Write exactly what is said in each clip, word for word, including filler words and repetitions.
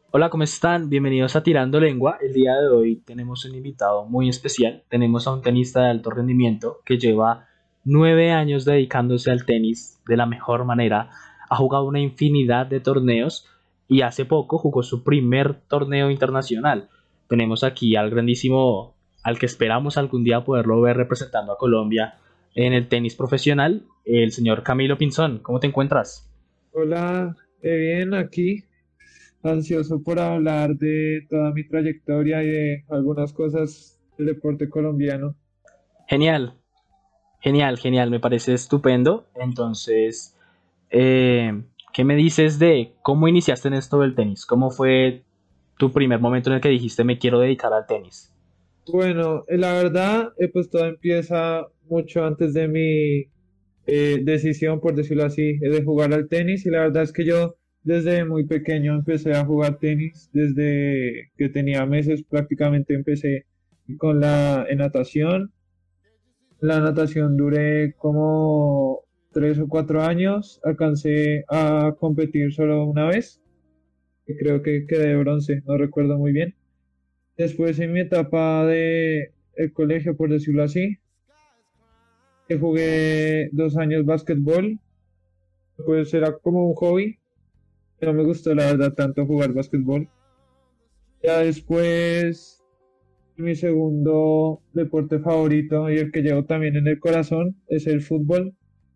Hola, ¿cómo están? Bienvenidos a Tirando Lengua. El día de hoy tenemos un invitado muy especial. Tenemos a un tenista de alto rendimiento que lleva nueve años dedicándose al tenis de la mejor manera. Ha jugado una infinidad de torneos y hace poco jugó su primer torneo internacional. Tenemos aquí al grandísimo, al que esperamos algún día poderlo ver representando a Colombia en el tenis profesional, el señor Camilo Pinzón. ¿Cómo te encuentras? Hola, eh, bien, aquí, ansioso por hablar de toda mi trayectoria y de algunas cosas del deporte colombiano. Genial, genial, genial, me parece estupendo. Entonces, eh, ¿qué me dices de cómo iniciaste en esto del tenis? ¿Cómo fue tu primer momento en el que dijiste me quiero dedicar al tenis? Bueno, eh, la verdad, eh, pues todo empieza mucho antes de mi eh, decisión, por decirlo así, eh, de jugar al tenis. Y la verdad es que yo desde muy pequeño empecé a jugar tenis, desde que tenía meses prácticamente empecé con la en natación. La natación duré como tres o cuatro años. Alcancé a competir solo una vez, que creo que quedé de bronce, no recuerdo muy bien. Después en mi etapa de el colegio, por decirlo así, que jugué dos años básquetbol, pues era como un hobby. No me gustó la verdad tanto jugar básquetbol. Ya después, mi segundo deporte favorito y el que llevo también en el corazón es el fútbol.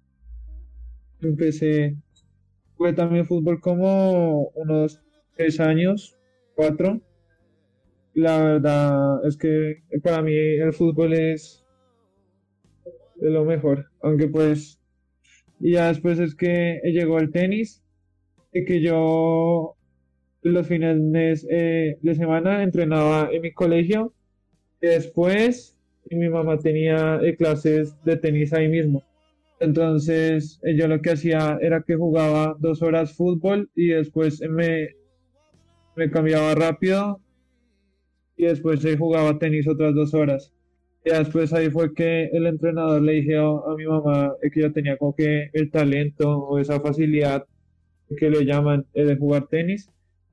Empecé Jugué también fútbol como unos tres años, cuatro. La verdad es que para mí el fútbol es, es lo mejor. Aunque pues, y ya después es que llegó el tenis, y que yo los fines de, mes, eh, de semana entrenaba en mi colegio. Y después mi mamá tenía eh, clases de tenis ahí mismo. Entonces eh, yo lo que hacía era que jugaba dos horas fútbol y después me, me cambiaba rápido y después se jugaba tenis otras dos horas. Y después ahí fue que el entrenador le dijo a mi mamá que yo tenía como que el talento o esa facilidad que le llaman eh, de jugar tenis.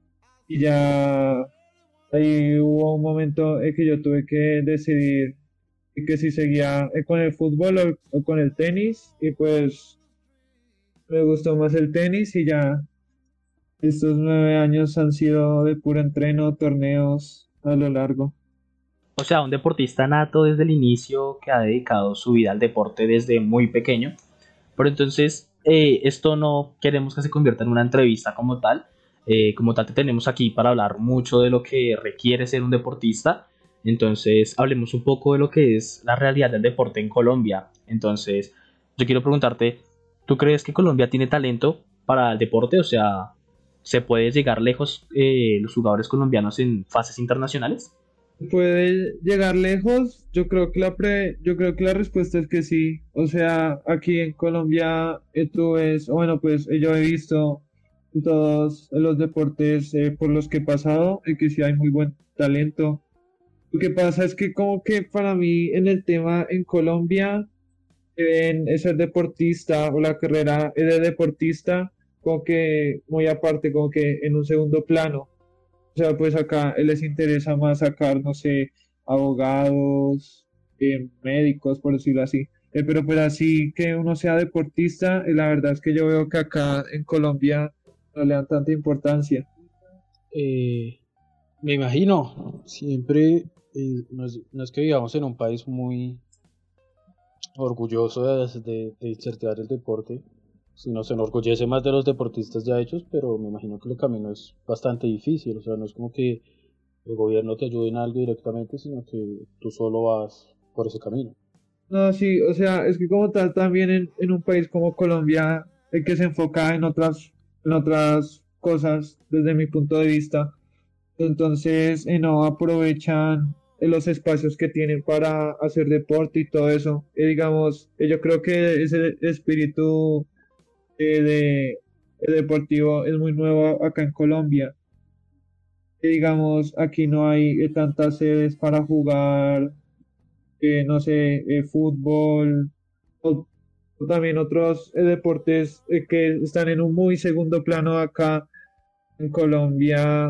Y ya ahí hubo un momento en que yo tuve que decidir que si seguía eh, con el fútbol o, o con el tenis. Y pues me gustó más el tenis y ya estos nueve años han sido de puro entreno, torneos a lo largo. O sea, un deportista nato desde el inicio que ha dedicado su vida al deporte desde muy pequeño. Pero entonces, eh, esto no queremos que se convierta en una entrevista como tal. Eh, como tal, te tenemos aquí para hablar mucho de lo que requiere ser un deportista. Entonces, hablemos un poco de lo que es la realidad del deporte en Colombia. Entonces, yo quiero preguntarte, ¿tú crees que Colombia tiene talento para el deporte? O sea, ¿se puede llegar lejos eh, los jugadores colombianos en fases internacionales? Puede llegar lejos, yo creo que la pre- yo creo que la respuesta es que sí. O sea, aquí en Colombia eh, tú ves, o bueno, pues eh, yo he visto todos los deportes eh, por los que he pasado y que sí hay muy buen talento. Lo que pasa es que como que para mí en el tema en Colombia, en ser deportista o la carrera de deportista, como que muy aparte, como que en un segundo plano. O sea, pues acá eh, les interesa más sacar, no sé, abogados, eh, médicos, por decirlo así. Eh, pero pues así que uno sea deportista, eh, la verdad es que yo veo que acá en Colombia no le dan tanta importancia. Eh, Me imagino, siempre eh, no es, no es que vivamos en un país muy orgulloso de, de, de incentivar el deporte, sino se enorgullece más de los deportistas ya hechos, pero me imagino que el camino es bastante difícil, o sea, no es como que el gobierno te ayude en algo directamente, sino que tú solo vas por ese camino. No, sí, o sea, es que como tal también en, en un país como Colombia, el que se enfoca en otras, en otras cosas desde mi punto de vista, entonces eh, no aprovechan eh, los espacios que tienen para hacer deporte y todo eso. Y digamos, eh, yo creo que ese espíritu eh, de, eh, deportivo es muy nuevo acá en Colombia. Y digamos, aquí no hay eh, tantas sedes para jugar, eh, no sé, eh, fútbol o, o también otros eh, deportes eh, que están en un muy segundo plano acá en Colombia.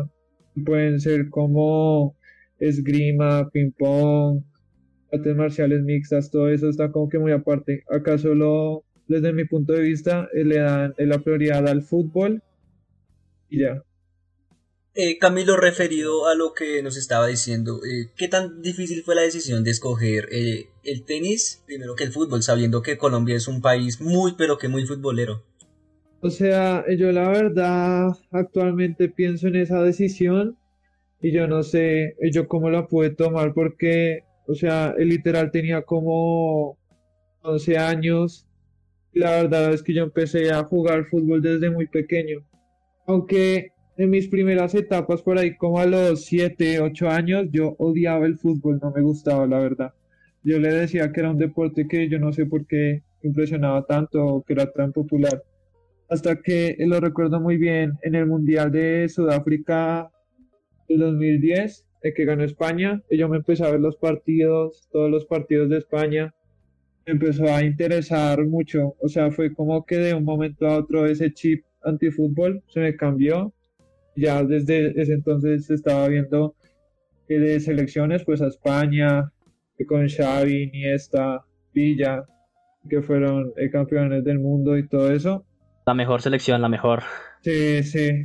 pueden ser como esgrima, ping pong, artes marciales mixtas, todo eso está como que muy aparte. Acá solo, desde mi punto de vista, eh, le dan eh, la prioridad al fútbol y ya. Eh, Camilo, referido a lo que nos estaba diciendo, eh, ¿qué tan difícil fue la decisión de escoger eh, el tenis primero que el fútbol, sabiendo que Colombia es un país muy, pero que muy futbolero? O sea, yo la verdad actualmente pienso en esa decisión y yo no sé eh, yo cómo la pude tomar porque, o sea, él literal tenía como once años. La verdad es que yo empecé a jugar fútbol desde muy pequeño. Aunque en mis primeras etapas, por ahí como a los siete ocho años, yo odiaba el fútbol, no me gustaba, la verdad. Yo le decía que era un deporte que yo no sé por qué impresionaba tanto o que era tan popular. Hasta que eh, lo recuerdo muy bien en el Mundial de Sudáfrica del dos mil diez, el que ganó España, y yo me empecé a ver los partidos, todos los partidos de España, me empezó a interesar mucho. O sea, fue como que de un momento a otro ese chip antifútbol se me cambió. Ya desde ese entonces estaba viendo eh, de selecciones, pues a España, que con Xavi, Iniesta, Villa, que fueron eh, campeones del mundo y todo eso. La mejor selección, la mejor. Sí, sí.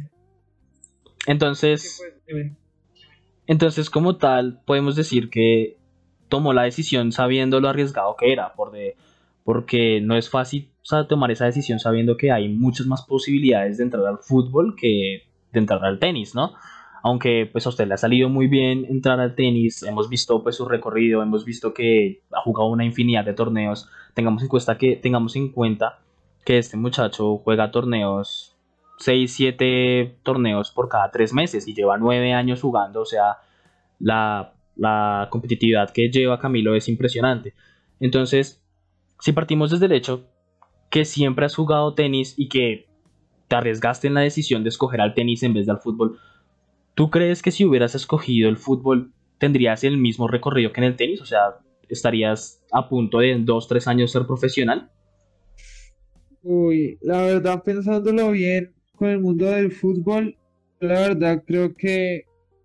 Que Entonces, pues, dime. entonces como tal, podemos decir que tomó la decisión sabiendo lo arriesgado que era, por de, porque no es fácil, o sea, tomar esa decisión sabiendo que hay muchas más posibilidades de entrar al fútbol que de entrar al tenis, ¿no? Aunque pues a usted le ha salido muy bien entrar al tenis, hemos visto pues su recorrido, hemos visto que ha jugado una infinidad de torneos, tengamos en cuenta que, tengamos en cuenta que este muchacho juega torneos, seis siete torneos por cada tres meses y lleva nueve años jugando, o sea, la, la competitividad que lleva Camilo es impresionante. Entonces, si partimos desde el hecho que siempre has jugado tenis y que te arriesgaste en la decisión de escoger al tenis en vez del fútbol, ¿tú crees que si hubieras escogido el fútbol tendrías el mismo recorrido que en el tenis? O sea, ¿estarías a punto de en dos, tres años ser profesional? Uy, la verdad, pensándolo bien con el mundo del fútbol, la verdad creo que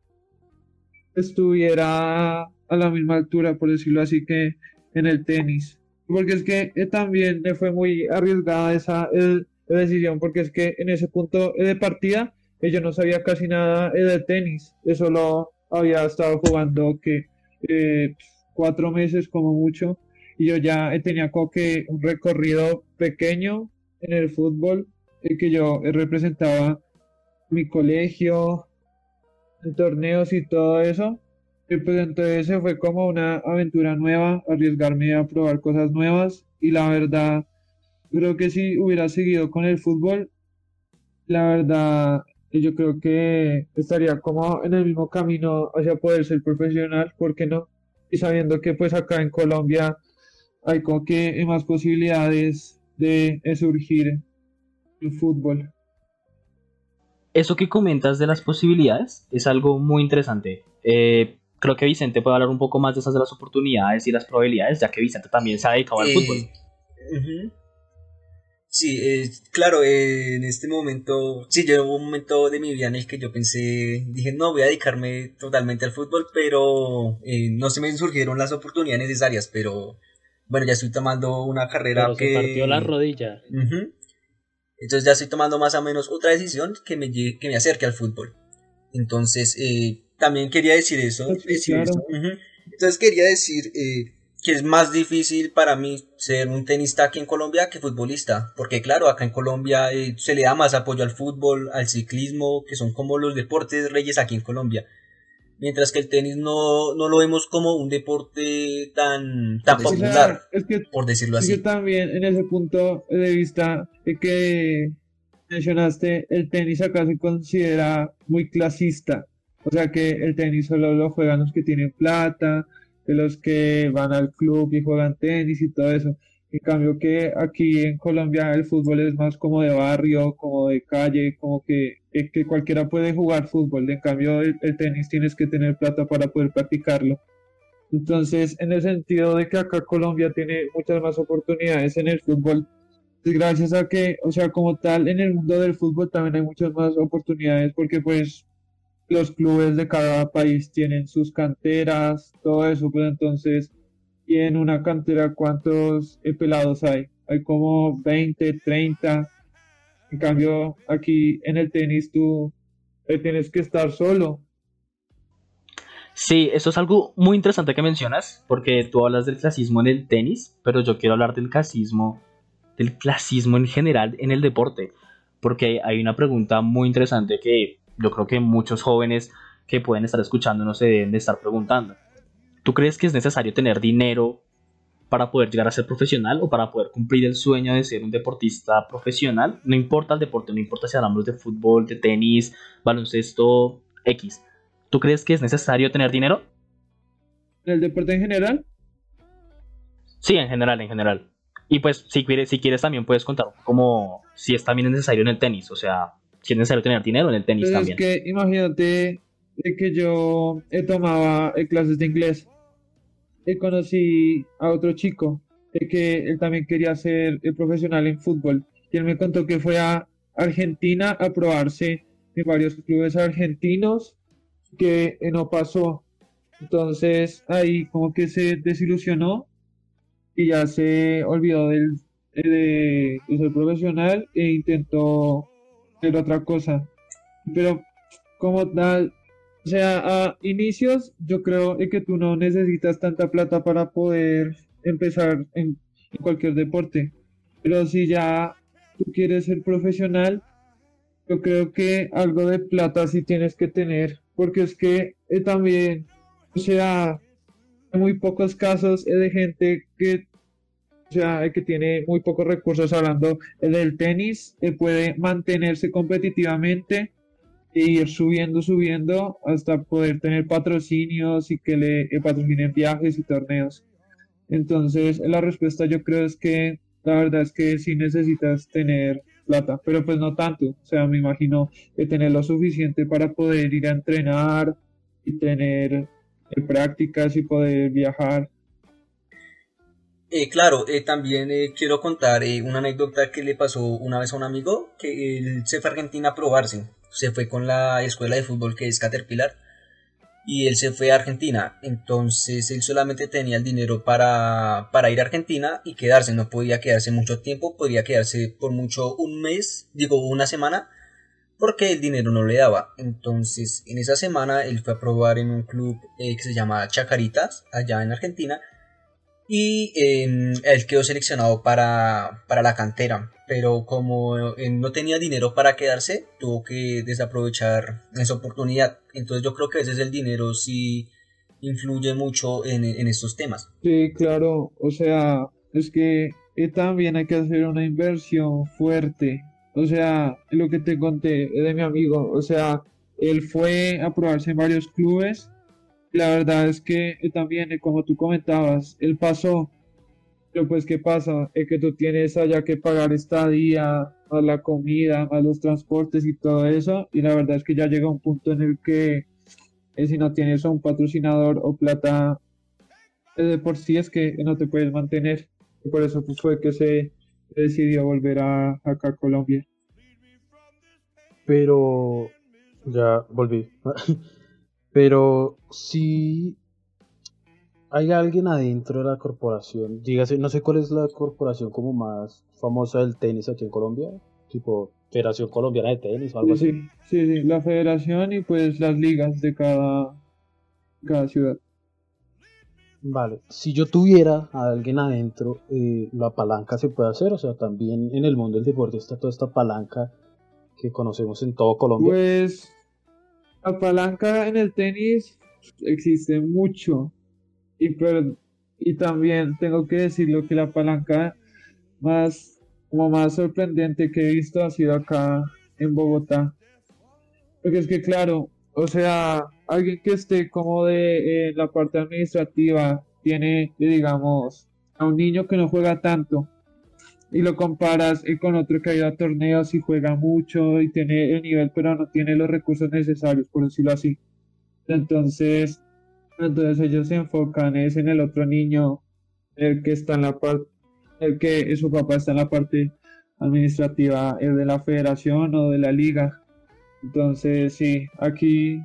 estuviera a la misma altura, por decirlo así, que en el tenis. Porque es que eh, también me fue muy arriesgada esa eh, decisión, porque es que en ese punto eh, de partida eh, yo no sabía casi nada eh, de tenis. Yo solo había estado jugando que eh, cuatro meses como mucho, y yo ya eh, tenía como que un recorrido pequeño en el fútbol, eh, que yo eh, representaba mi colegio en torneos y todo eso. Y pues entonces se fue como una aventura nueva, arriesgarme a probar cosas nuevas. Y la verdad, creo que si hubiera seguido con el fútbol, la verdad, yo creo que estaría como en el mismo camino hacia poder ser profesional, ¿por qué no? Y sabiendo que pues acá en Colombia hay como que más posibilidades de, de surgir el fútbol. Eso que comentas de las posibilidades es algo muy interesante. Eh, creo que Vicente puede hablar un poco más de esas de las oportunidades y las probabilidades, ya que Vicente también se ha dedicado al fútbol. Eh, ujú. Sí, eh, claro, eh, en este momento, sí, yo hubo un momento de mi vida en el que yo pensé, dije, no, voy a dedicarme totalmente al fútbol, pero eh, no se me surgieron las oportunidades necesarias, pero bueno, ya estoy tomando una carrera Pero se partió la que... rodilla. Ujú. Entonces ya estoy tomando más o menos otra decisión que me, lle- que me acerque al fútbol. Entonces, eh, también quería decir eso, Sí, decir eso. claro. Ujú. Entonces quería decir eh, que es más difícil para mí ser un tenista aquí en Colombia que futbolista, porque claro, acá en Colombia eh, se le da más apoyo al fútbol, al ciclismo, que son como los deportes reyes aquí en Colombia, mientras que el tenis no, no lo vemos como un deporte tan, tan O popular, sea, es que, por decirlo es que así. también en ese punto de vista eh, que mencionaste, el tenis acá se considera muy clasista. O sea que el tenis solo lo juegan los que tienen plata, de los que van al club y juegan tenis y todo eso. En cambio que aquí en Colombia el fútbol es más como de barrio, como de calle, como que, que, que cualquiera puede jugar fútbol. En cambio el, el tenis tienes que tener plata para poder practicarlo. Entonces, en el sentido de que acá Colombia tiene muchas más oportunidades en el fútbol, pues gracias a que, o sea, como tal, en el mundo del fútbol también hay muchas más oportunidades, porque pues los clubes de cada país tienen sus canteras, todo eso, pues entonces, y en una cantera, ¿cuántos eh, pelados hay? Hay como veinte, treinta. En cambio, aquí en el tenis tú eh, tienes que estar solo. Sí, eso es algo muy interesante que mencionas, porque tú hablas del clasismo en el tenis, pero yo quiero hablar del clasismo, del clasismo en general en el deporte, porque hay una pregunta muy interesante que yo creo que muchos jóvenes que pueden estar escuchando no se deben de estar preguntando. ¿Tú crees que es necesario tener dinero para poder llegar a ser profesional o para poder cumplir el sueño de ser un deportista profesional? No importa el deporte, no importa si hablamos de fútbol, de tenis, baloncesto, X. ¿Tú crees que es necesario tener dinero? En el deporte en general, Sí, en general, en general. Y pues si quieres, si quieres también puedes contar como si es también necesario en el tenis, o sea, si es necesario tener dinero en el tenis pues es también. que imagínate de que yo eh, tomaba eh, clases de inglés y conocí a otro chico de que él también quería ser eh, profesional en fútbol y él me contó que fue a Argentina a probarse en varios clubes argentinos que eh, no pasó. Entonces ahí como que se desilusionó y ya se olvidó del, eh, de, de ser profesional e intentó hacer otra cosa. Pero como tal, o sea, a inicios yo creo eh, que tú no necesitas tanta plata para poder empezar en, en cualquier deporte. Pero si ya tú quieres ser profesional, yo creo que algo de plata sí tienes que tener, porque es que eh, también, o sea, hay muy pocos casos eh, de gente que, o sea, eh, que tiene muy pocos recursos hablando eh, del tenis, eh, puede mantenerse competitivamente e ir subiendo, subiendo hasta poder tener patrocinios y que le eh, patrocinen viajes y torneos. Entonces, la respuesta yo creo es que la verdad es que sí necesitas tener plata, pero pues no tanto. O sea, me imagino que tener lo suficiente para poder ir a entrenar y tener eh, prácticas y poder viajar. Eh, claro, eh, también eh, quiero contar eh, una anécdota que le pasó una vez a un amigo, que él se fue a Argentina a probarse. Se fue con la escuela de fútbol que es Caterpillar y él se fue a Argentina. Entonces él solamente tenía el dinero para, para ir a Argentina y quedarse. No podía quedarse mucho tiempo, podría quedarse por mucho un mes, digo una semana, porque el dinero no le daba. Entonces en esa semana él fue a probar en un club eh, que se llama Chacaritas, allá en Argentina y eh, él quedó seleccionado para, para la cantera, pero como eh, no tenía dinero para quedarse, tuvo que desaprovechar esa oportunidad. Entonces yo creo que a veces el dinero sí influye mucho en, en estos temas. Sí, claro, o sea, es que eh, también hay que hacer una inversión fuerte. O sea, lo que te conté de mi amigo, o sea, él fue a probarse en varios clubes. La verdad es que eh, también, eh, como tú comentabas, él pasó, pero pues ¿qué pasa? Es que tú tienes allá que pagar estadía, más la comida, más los transportes y todo eso, y la verdad es que ya llega un punto en el que eh, si no tienes a un patrocinador o plata eh, de por sí es que no te puedes mantener, y por eso pues, fue que se decidió volver a acá a Colombia. Pero ya volví. Pero si hay alguien adentro de la corporación, dígase, no sé cuál es la corporación como más famosa del tenis aquí en Colombia, tipo Federación Colombiana de Tenis o algo Sí, así. sí, sí, sí, la federación y pues las ligas de cada, cada ciudad. Vale, si yo tuviera a alguien adentro, eh, la palanca se puede hacer, o sea, también en el mundo del deporte está toda esta palanca que conocemos en todo Colombia. Pues la palanca en el tenis existe mucho y, pero, y también tengo que decirlo que la palanca más, como más sorprendente que he visto ha sido acá en Bogotá. Porque es que claro, o sea, alguien que esté como de eh, la parte administrativa tiene, eh, digamos, a un niño que no juega tanto y lo comparas eh, con otro que ha ido a torneos y juega mucho y tiene el nivel, pero no tiene los recursos necesarios, por decirlo así. Entonces, entonces ellos se enfocan es en el otro niño, el que está en la parte, el que su papá está en la parte administrativa eh, de la federación o de la liga. Entonces, sí, aquí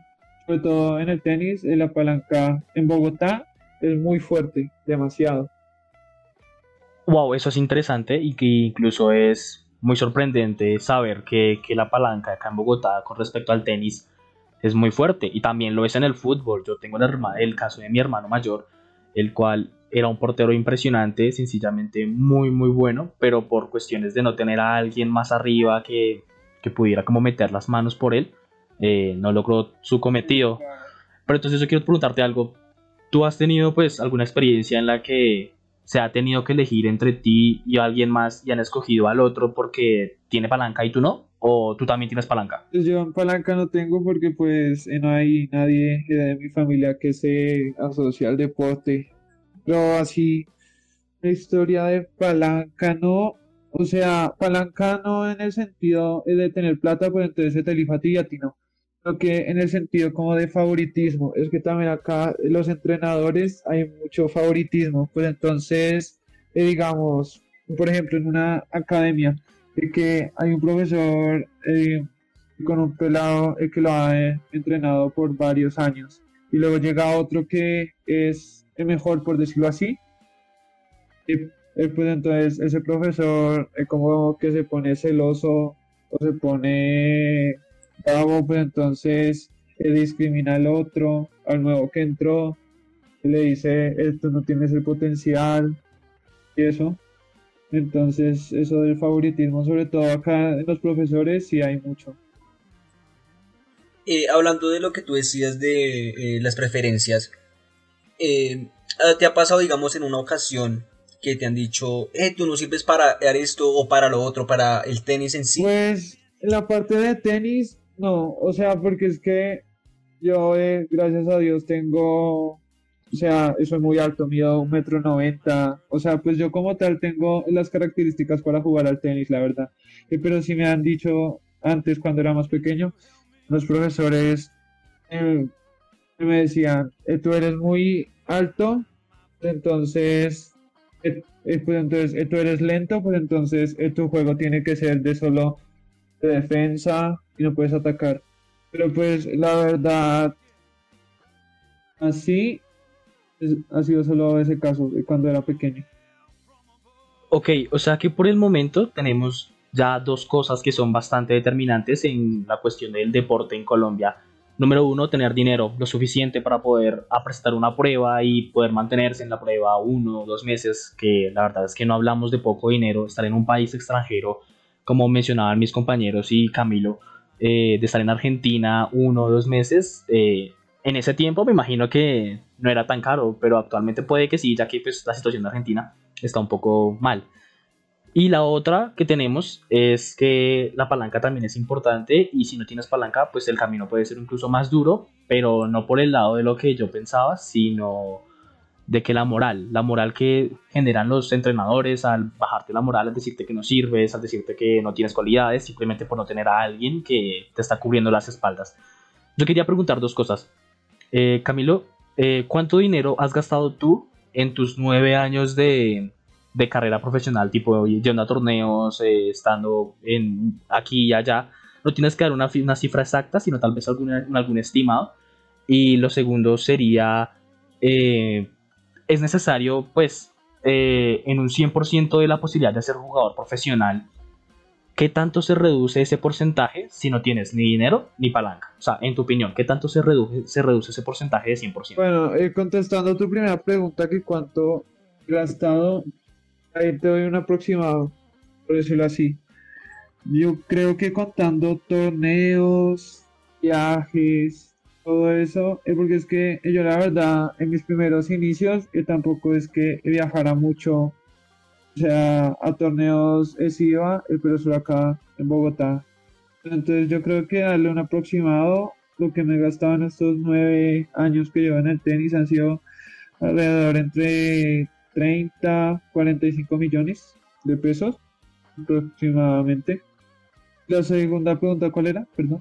sobre todo en el tenis, eh, la palanca en Bogotá es muy fuerte, demasiado. Wow, eso es interesante y que incluso es muy sorprendente saber que, que la palanca acá en Bogotá con respecto al tenis es muy fuerte y también lo es en el fútbol. Yo tengo el, herma- el caso de mi hermano mayor, el cual era un portero impresionante, sencillamente muy muy bueno, pero por cuestiones de no tener a alguien más arriba que, que pudiera como meter las manos por él, eh, no logró su cometido. Pero entonces yo quiero preguntarte algo. ¿Tú has tenido pues alguna experiencia en la que se ha tenido que elegir entre ti y alguien más y han escogido al otro porque tiene palanca y tú no? ¿O tú también tienes palanca? Pues yo en palanca no tengo porque pues eh, no hay nadie eh, de mi familia que se asocie al deporte. Pero así, la historia de palanca no, o sea, palanca no en el sentido eh, de tener plata, pues entonces se te elijo a ti y a ti no. Lo que en el sentido como de favoritismo, es que también acá eh, los entrenadores hay mucho favoritismo, pues entonces, eh, digamos, por ejemplo, en una academia, de que hay un profesor eh, con un pelado eh, que lo ha eh, entrenado por varios años, y luego llega otro que es el mejor, por decirlo así, y eh, pues entonces ese profesor eh, como que se pone celoso o se pone bravo, pues entonces eh, discrimina al otro, al nuevo que entró, y le dice, esto no tienes el potencial y eso. Entonces eso del favoritismo, sobre todo acá en los profesores, sí hay mucho. Eh, hablando de lo que tú decías de eh, las preferencias, eh, ¿te ha pasado, digamos, en una ocasión que te han dicho, eh, tú no sirves para esto o para lo otro, para el tenis en sí? Pues en la parte de tenis, no, o sea, porque es que yo, eh, gracias a Dios, tengo, o sea, soy muy alto, mido un metro noventa, o sea, pues yo como tal tengo las características para jugar al tenis, la verdad. Eh, pero sí me han dicho antes, cuando era más pequeño, los profesores eh, me decían, eh, tú eres muy alto, entonces, eh, eh, pues entonces eh, tú eres lento, pues entonces eh, tu juego tiene que ser de solo de defensa y no puedes atacar. Pero pues la verdad, así es- ha sido solo ese caso de cuando era pequeño. Ok, o sea que por el momento tenemos ya dos cosas que son bastante determinantes en la cuestión del deporte en Colombia. Número uno, tener dinero lo suficiente para poder prestar una prueba y poder mantenerse en la prueba uno o dos meses, que la verdad es que no hablamos de poco dinero. Estar en un país extranjero, como mencionaban mis compañeros y Camilo, eh, de estar en Argentina uno o dos meses, eh, en ese tiempo me imagino que no era tan caro, pero actualmente puede que sí, ya que pues, la situación de Argentina está un poco mal. Y la otra que tenemos es que la palanca también es importante y si no tienes palanca, pues el camino puede ser incluso más duro, pero no por el lado de lo que yo pensaba, sino de que la moral, la moral que generan los entrenadores al bajarte la moral, al decirte que no sirves, al decirte que no tienes cualidades, simplemente por no tener a alguien que te está cubriendo las espaldas. Yo quería preguntar dos cosas. Eh, Camilo, eh, ¿cuánto dinero has gastado tú en tus nueve años de, de carrera profesional, tipo yendo a torneos, eh, estando en, aquí y allá? No tienes que dar una, una cifra exacta, sino tal vez alguna, algún estimado. Y lo segundo sería, eh, ¿es necesario, pues, eh, en un cien por ciento de la posibilidad de ser jugador profesional, qué tanto se reduce ese porcentaje si no tienes ni dinero ni palanca? O sea, en tu opinión, ¿qué tanto se reduce, se reduce ese porcentaje de cien por ciento? Bueno, eh, contestando tu primera pregunta, que cuánto he gastado, ahí te doy un aproximado, por decirlo así. Yo creo que contando torneos, viajes, todo eso, es porque es que yo la verdad en mis primeros inicios eh, tampoco es que viajara mucho, o sea, a torneos eh, sí iba, eh, pero solo acá en Bogotá. Entonces yo creo que darle un aproximado, lo que me he gastado en estos nueve años que llevo en el tenis han sido alrededor entre treinta, cuarenta y cinco millones de pesos aproximadamente. La segunda pregunta, ¿cuál era? Perdón.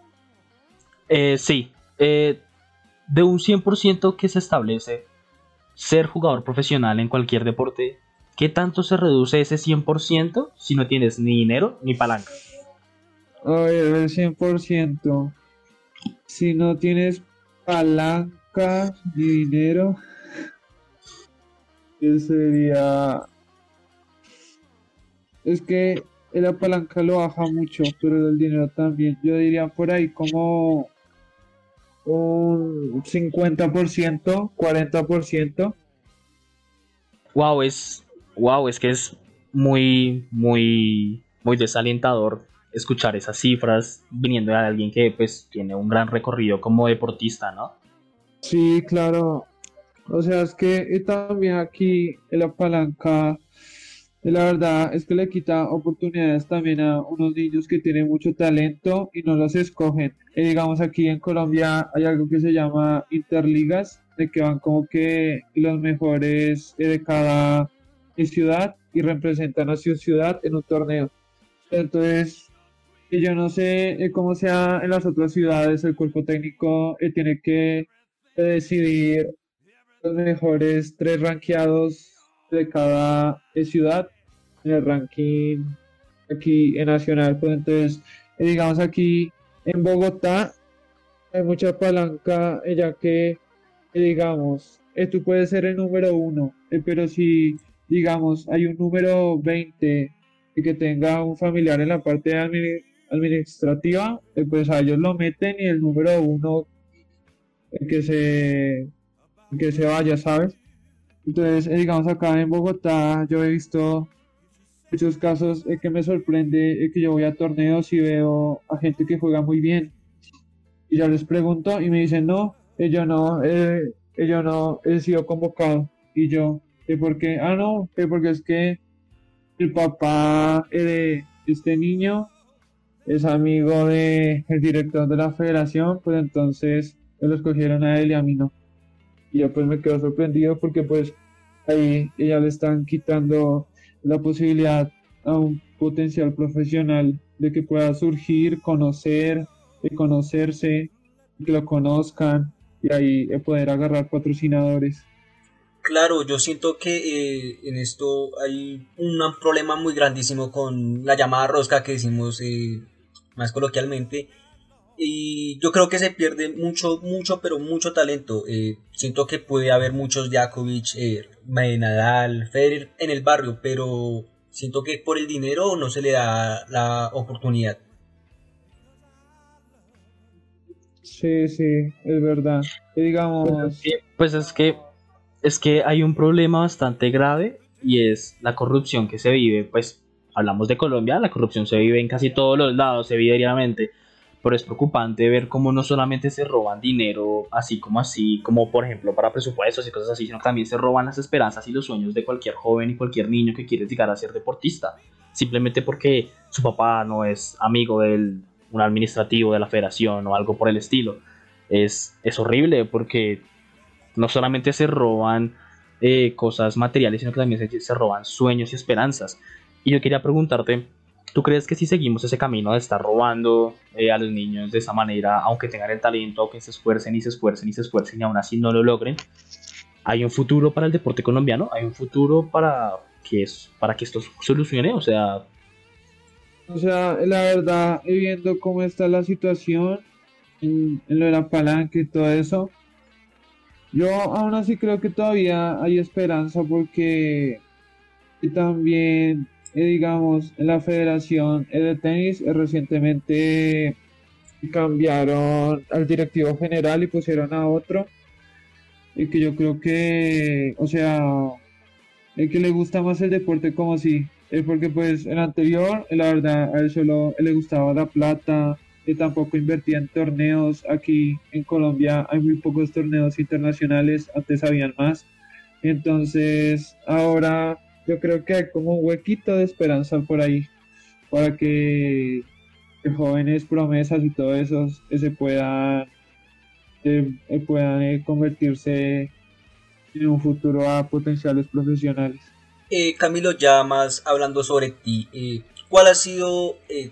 Eh, sí, eh, de un cien por ciento que se establece ser jugador profesional en cualquier deporte, ¿qué tanto se reduce ese cien por ciento si no tienes ni dinero ni palanca? A ver, el cien por ciento. Si no tienes palanca y dinero, que sería, es que la palanca lo baja mucho, pero el dinero también. Yo diría por ahí como un cincuenta por ciento, cuarenta por ciento. Wow, es, wow, es que es muy, muy, muy desalentador escuchar esas cifras viniendo de alguien que pues tiene un gran recorrido como deportista, ¿no? Sí, claro. O sea, es que eh, también aquí en la palanca, eh, la verdad es que le quita oportunidades también a unos niños que tienen mucho talento y no los escogen. Eh, digamos, aquí en Colombia hay algo que se llama interligas, de que van como que los mejores eh, de cada eh, ciudad y representan a su ciudad en un torneo. Entonces, y yo no sé eh, cómo sea en las otras ciudades, el cuerpo técnico eh, tiene que eh, decidir los mejores tres rankeados de cada eh, ciudad en el ranking aquí en Nacional. Pues entonces, eh, digamos aquí en Bogotá hay mucha palanca, eh, ya que, eh, digamos, eh, tú puedes ser el número uno, eh, pero si, digamos, hay un número veinte y que tenga un familiar en la parte admi- administrativa, eh, pues a ellos lo meten y el número uno eh, que se, que se vaya, ¿sabes? Entonces, eh, digamos, acá en Bogotá yo he visto muchos casos eh, que me sorprende eh, que yo voy a torneos y veo a gente que juega muy bien y yo les pregunto y me dicen, no, eh, yo no, eh, eh, yo no he sido convocado. Y yo, ¿eh, por qué? Ah, no, eh, porque es que el papá eh, de este niño es amigo de el director de la federación, pues entonces eh, lo escogieron a él y a mí no. Y yo pues me quedo sorprendido porque pues ahí ya le están quitando la posibilidad a un potencial profesional de que pueda surgir, conocer, de conocerse, que lo conozcan y ahí eh, poder agarrar patrocinadores. Claro, yo siento que eh, en esto hay un problema muy grandísimo con la llamada rosca que decimos eh, más coloquialmente. Y yo creo que se pierde mucho, mucho, pero mucho talento. Eh, siento que puede haber muchos Djokovic, eh, Nadal, Federer en el barrio, pero siento que por el dinero no se le da la oportunidad. Sí, sí, es verdad. Y Pues es digamos, que, pues es que, es que hay un problema bastante grave y es la corrupción que se vive, pues hablamos de Colombia, la corrupción se vive en casi todos los lados, se vive diariamente, pero es preocupante ver cómo no solamente se roban dinero así como así, como por ejemplo para presupuestos y cosas así, sino que también se roban las esperanzas y los sueños de cualquier joven y cualquier niño que quiere llegar a ser deportista, simplemente porque su papá no es amigo del un administrativo de la federación o algo por el estilo. Es, es horrible porque no solamente se roban eh, cosas materiales, sino que también se, se roban sueños y esperanzas. Y yo quería preguntarte, ¿tú crees que si seguimos ese camino de estar robando eh, a los niños de esa manera, aunque tengan el talento, aunque se esfuercen y se esfuercen y se esfuercen y aún así no lo logren, hay un futuro para el deporte colombiano? ¿Hay un futuro para que, es, para que esto solucione? O sea, o sea, la verdad, y viendo cómo está la situación en, en lo de la palanca y todo eso, yo aún así creo que todavía hay esperanza porque y también, eh, digamos, en la Federación eh, de Tenis eh, recientemente cambiaron al directivo general y pusieron a otro, y que yo creo que, o sea, el que le gusta más el deporte como si, es porque pues el anterior, eh, la verdad, a él solo eh, le gustaba la plata, y tampoco invertía en torneos. Aquí en Colombia hay muy pocos torneos internacionales, antes habían más. Entonces, ahora yo creo que hay como un huequito de esperanza por ahí para que, que jóvenes promesas y todo eso eh, se puedan, eh, eh, puedan eh, convertirse en un futuro a potenciales profesionales. Eh, Camilo, ya más hablando sobre ti, eh, ¿cuál ha sido eh,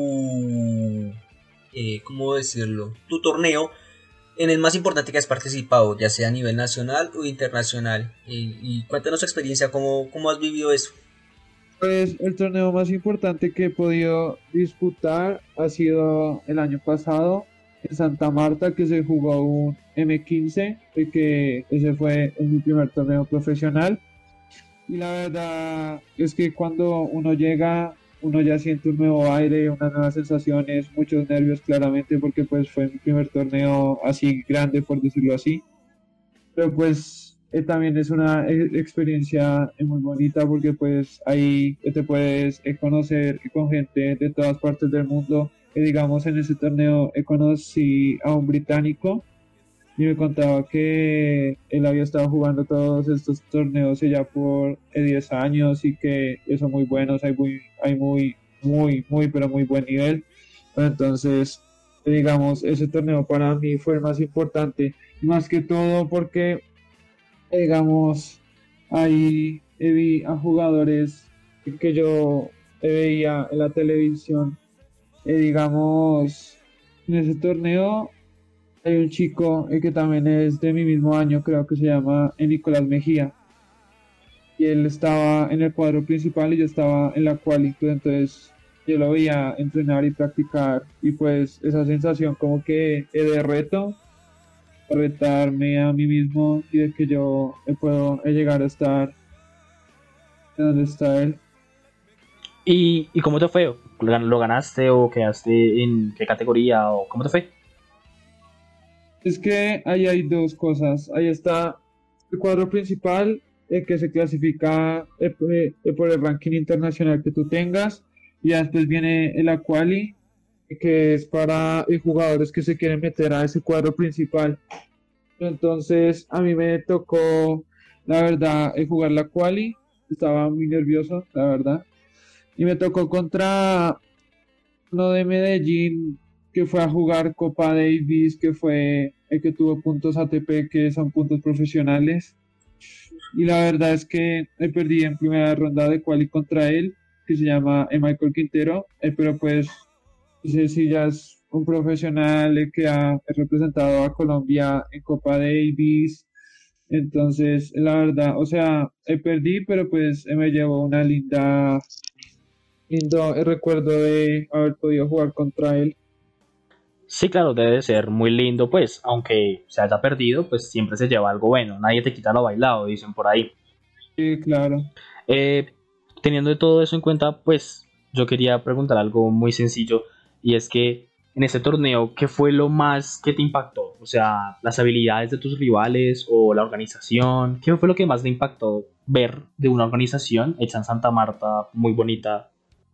tu, eh, cómo decirlo, tu torneo en el más importante que has participado, ya sea a nivel nacional o internacional? Eh, y cuéntanos tu experiencia, cómo, cómo has vivido eso. Pues el torneo más importante que he podido disputar ha sido el año pasado, en Santa Marta, que se jugó un eme quince, y que ese fue en mi primer torneo profesional. Y la verdad es que cuando uno llega, uno ya siente un nuevo aire, unas nuevas sensaciones, muchos nervios claramente, porque pues fue mi primer torneo así grande, por decirlo así. Pero pues eh, también es una eh, experiencia eh, muy bonita, porque pues ahí eh, te puedes eh, conocer con gente de todas partes del mundo. Eh, digamos, en ese torneo eh, conocí a un británico y me contaba que él había estado jugando todos estos torneos ya por eh, diez años y que son muy buenos, hay muy, hay muy, muy, muy, pero muy buen nivel. Entonces, eh, digamos, ese torneo para mí fue el más importante, más que todo porque, eh, digamos, ahí eh, vi a jugadores que yo eh, veía en la televisión, eh, digamos, en ese torneo hay un chico eh, que también es de mi mismo año, creo que se llama eh, Nicolás Mejía, y él estaba en el cuadro principal y yo estaba en la quali, pues entonces yo lo veía entrenar y practicar, y pues esa sensación como que eh, de reto, retarme a mí mismo y de que yo eh, puedo eh, llegar a estar en donde está él. ¿Y, y cómo te fue? ¿Lo ganaste o quedaste en qué categoría o cómo te fue? Es que ahí hay dos cosas. Ahí está el cuadro principal, eh, que se clasifica eh, eh, eh, por el ranking internacional que tú tengas. Y ya después viene el quali, que es para eh, jugadores que se quieren meter a ese cuadro principal. Entonces, a mí me tocó, la verdad, eh, jugar la quali. Estaba muy nervioso, la verdad. Y me tocó contra uno de Medellín que fue a jugar Copa Davis, que fue el que tuvo puntos A T P, que son puntos profesionales. Y la verdad es que me perdí en primera ronda de quali contra él, que se llama eh, Michael Quintero, eh, pero pues ese sí ya es un profesional eh, que ha representado a Colombia en Copa Davis. Entonces, la verdad, o sea, eh, perdí, pero pues eh, me llevó una linda, lindo eh, recuerdo de haber podido jugar contra él. Sí, claro, debe ser muy lindo, pues, aunque se haya perdido, pues siempre se lleva algo bueno, nadie te quita lo bailado, dicen por ahí. Sí, claro. Eh, Teniendo todo eso en cuenta, pues yo quería preguntar algo muy sencillo y es que en este torneo, ¿qué fue lo más que te impactó? O sea, las habilidades de tus rivales o la organización, ¿qué fue lo que más te impactó ver de una organización hecha en Santa Marta, muy bonita?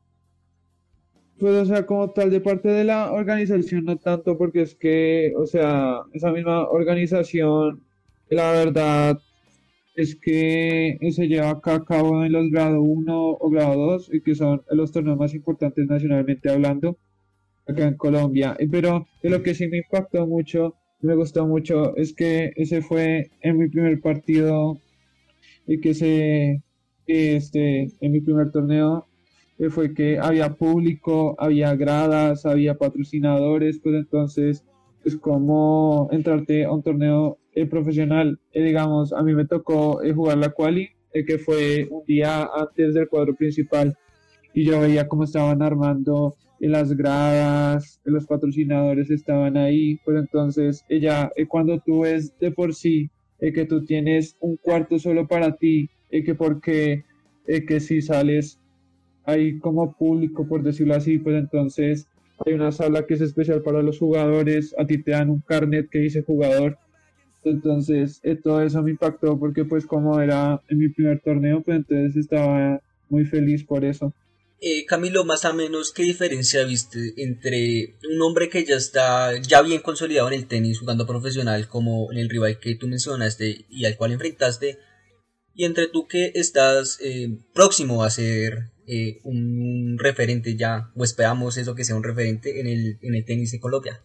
Pues, o sea, como tal, de parte de la organización, no tanto, porque es que, o sea, esa misma organización, la verdad es que se lleva acá a cabo en los grado uno o grado dos, y que son los torneos más importantes nacionalmente hablando acá en Colombia. Eh, Pero de lo que sí me impactó mucho, me gustó mucho, es que ese fue en mi primer partido y que se, este, en mi primer torneo, eh, fue que había público, había gradas, había patrocinadores, pues entonces es como entrarte a un torneo eh, profesional. Eh, digamos, a mí me tocó eh, jugar la quali, eh, que fue un día antes del cuadro principal, y yo veía cómo estaban armando en las gradas, los patrocinadores estaban ahí, pues entonces ella, eh, cuando tú ves de por sí eh, que tú tienes un cuarto solo para ti, eh, que porque eh, que si sales ahí como público, por decirlo así, pues entonces hay una sala que es especial para los jugadores, a ti te dan un carnet que dice jugador. Entonces eh, todo eso me impactó, porque pues como era en mi primer torneo, pues entonces estaba muy feliz por eso. Eh, Camilo, más o menos, ¿qué diferencia viste entre un hombre que ya está ya bien consolidado en el tenis jugando profesional como en el rival que tú mencionaste y al cual enfrentaste y entre tú que estás eh, próximo a ser eh, un referente ya, o esperamos eso que sea un referente en el, en el tenis de Colombia?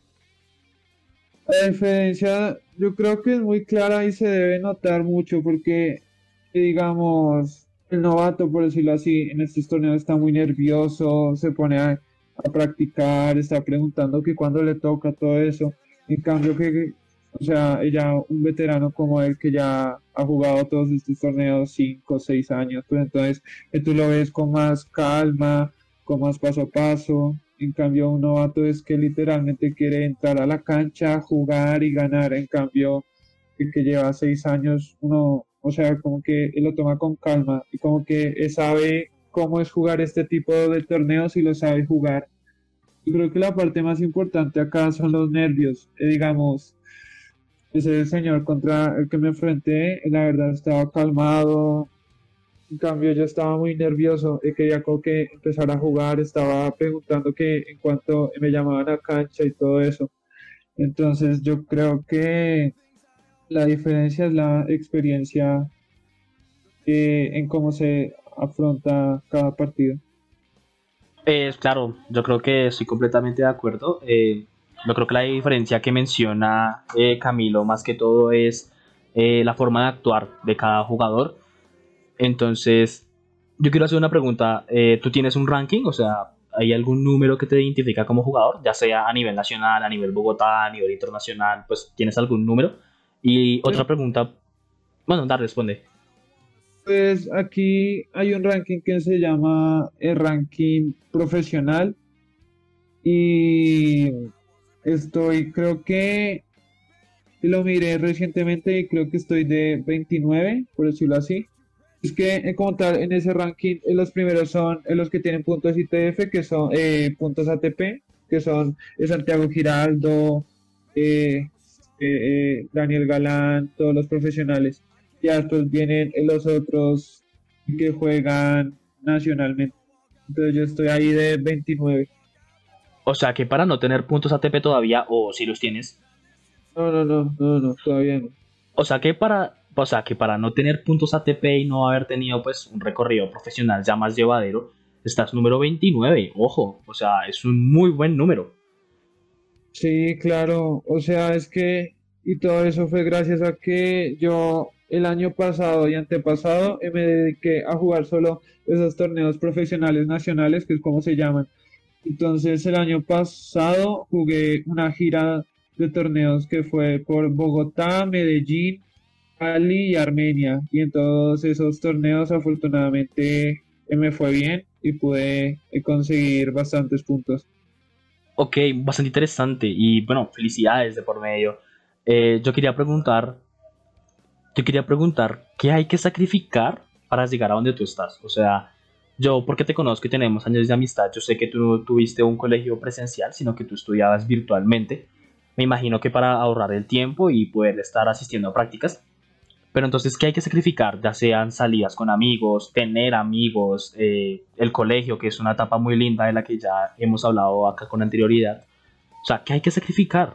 La diferencia yo creo que es muy clara y se debe notar mucho, porque, digamos, el novato, por decirlo así, en estos torneos está muy nervioso, se pone a, a practicar, está preguntando que cuándo le toca todo eso. En cambio que, o sea, ya un veterano como él que ya ha jugado todos estos torneos cinco o seis años, pues entonces eh, tú lo ves con más calma, con más paso a paso. En cambio, un novato es que literalmente quiere entrar a la cancha, jugar y ganar. En cambio, el que lleva seis años, uno, o sea, como que él lo toma con calma y como que sabe cómo es jugar este tipo de torneos y lo sabe jugar. Yo creo que la parte más importante acá son los nervios. Eh, digamos, ese señor contra el que me enfrenté, la verdad estaba calmado. En cambio, yo estaba muy nervioso, eh, quería como que empezar a jugar, estaba preguntando que en cuanto me llamaban a cancha y todo eso. Entonces, yo creo que la diferencia es la experiencia eh, en cómo se afronta cada partido. Es claro, yo creo que estoy completamente de acuerdo. Eh, yo creo que la diferencia que menciona eh, Camilo más que todo es eh, la forma de actuar de cada jugador. Entonces, yo quiero hacer una pregunta. Eh, ¿tú tienes un ranking? O sea, ¿hay algún número que te identifica como jugador? Ya sea a nivel nacional, a nivel Bogotá, a nivel internacional, pues ¿tienes algún número? Y Pues, otra pregunta, bueno, da, responde. pues aquí hay un ranking que se llama el ranking profesional y estoy, creo que lo miré recientemente y creo que estoy de veintinueve, por decirlo así. Es que eh, como tal, en ese ranking, eh, los primeros son eh, los que tienen puntos I T F, que son eh, puntos A T P, que son eh, Santiago Giraldo, eh, eh, eh, Daniel Galán, todos los profesionales. Ya después vienen eh, los otros que juegan nacionalmente. Entonces yo estoy ahí de veintinueve. O sea, que para no tener puntos A T P todavía, o si los tienes, No, no, no, no, no, todavía no. o sea, que para, o sea, que para no tener puntos A T P y no haber tenido pues un recorrido profesional ya más llevadero, estás número veintinueve, ojo, o sea, es un muy buen número. Sí, claro, o sea, es que, y todo eso fue gracias a que yo el año pasado y antepasado eh, me dediqué a jugar solo esos torneos profesionales nacionales, que es como se llaman. Entonces, el año pasado jugué una gira de torneos que fue por Bogotá, Medellín, Cali y Armenia. Y en todos esos torneos, afortunadamente, eh, me fue bien y pude eh, conseguir bastantes puntos. Ok, bastante interesante y bueno, felicidades de por medio. Eh, yo quería preguntar, yo quería preguntar, ¿qué hay que sacrificar para llegar a donde tú estás? O sea, yo porque te conozco y tenemos años de amistad, yo sé que tú no tuviste un colegio presencial, sino que tú estudiabas virtualmente. Me imagino que para ahorrar el tiempo y poder estar asistiendo a prácticas. Pero entonces, ¿qué hay que sacrificar? Ya sean salidas con amigos, tener amigos, eh, el colegio, que es una etapa muy linda de la que ya hemos hablado acá con anterioridad. O sea, ¿qué hay que sacrificar?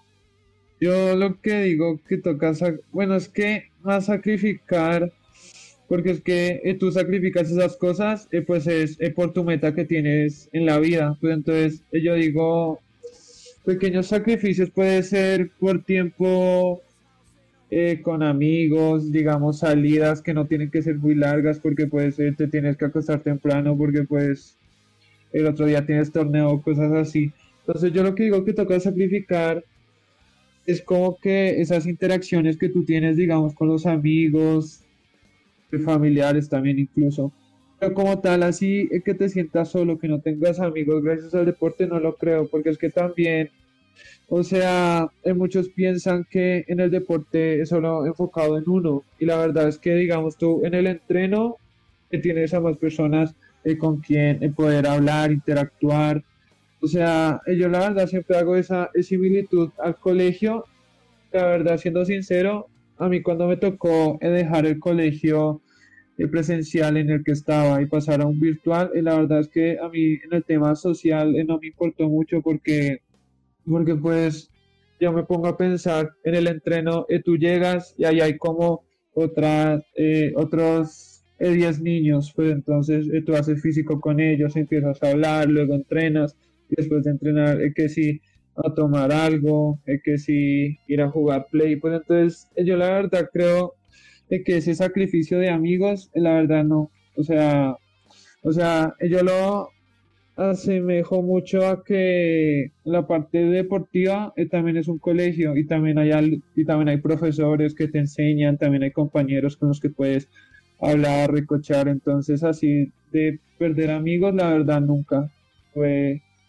Yo lo que digo que toca, sac- bueno, es que más sacrificar, porque es que eh, tú sacrificas esas cosas, eh, pues es eh, por tu meta que tienes en la vida. Pues entonces eh, yo digo, pequeños sacrificios puede ser por tiempo eh, con amigos, digamos salidas que no tienen que ser muy largas porque pues eh, te tienes que acostar temprano porque pues el otro día tienes torneo, cosas así. Entonces yo lo que digo que toca sacrificar es como que esas interacciones que tú tienes, digamos, con los amigos, familiares también incluso. Pero como tal, así eh, que te sientas solo, que no tengas amigos gracias al deporte, no lo creo, porque es que también, o sea, eh, muchos piensan que en el deporte es solo enfocado en uno, y la verdad es que, digamos, tú en el entreno eh, tienes a más personas eh, con quien eh, poder hablar, interactuar. O sea, eh, yo la verdad siempre hago esa eh, similitud al colegio. La verdad, siendo sincero, a mí cuando me tocó eh, dejar el colegio eh, presencial en el que estaba y pasar a un virtual, eh, la verdad es que a mí en el tema social eh, no me importó mucho porque, porque pues yo me pongo a pensar en el entreno, eh, tú llegas y ahí hay como otras, eh, otros eh, diez niños, pues entonces eh, tú haces físico con ellos, empiezas a hablar, luego entrenas y después de entrenar, eh, que sí a tomar algo, eh, que sí ir a jugar play, pues entonces eh, yo la verdad creo eh, que ese sacrificio de amigos, eh, la verdad no, o sea, o sea, eh, yo lo asemejo mucho a que la parte deportiva eh, también es un colegio y también hay al- y también hay profesores que te enseñan, también hay compañeros con los que puedes hablar, recochar, entonces así de perder amigos, la verdad nunca fue.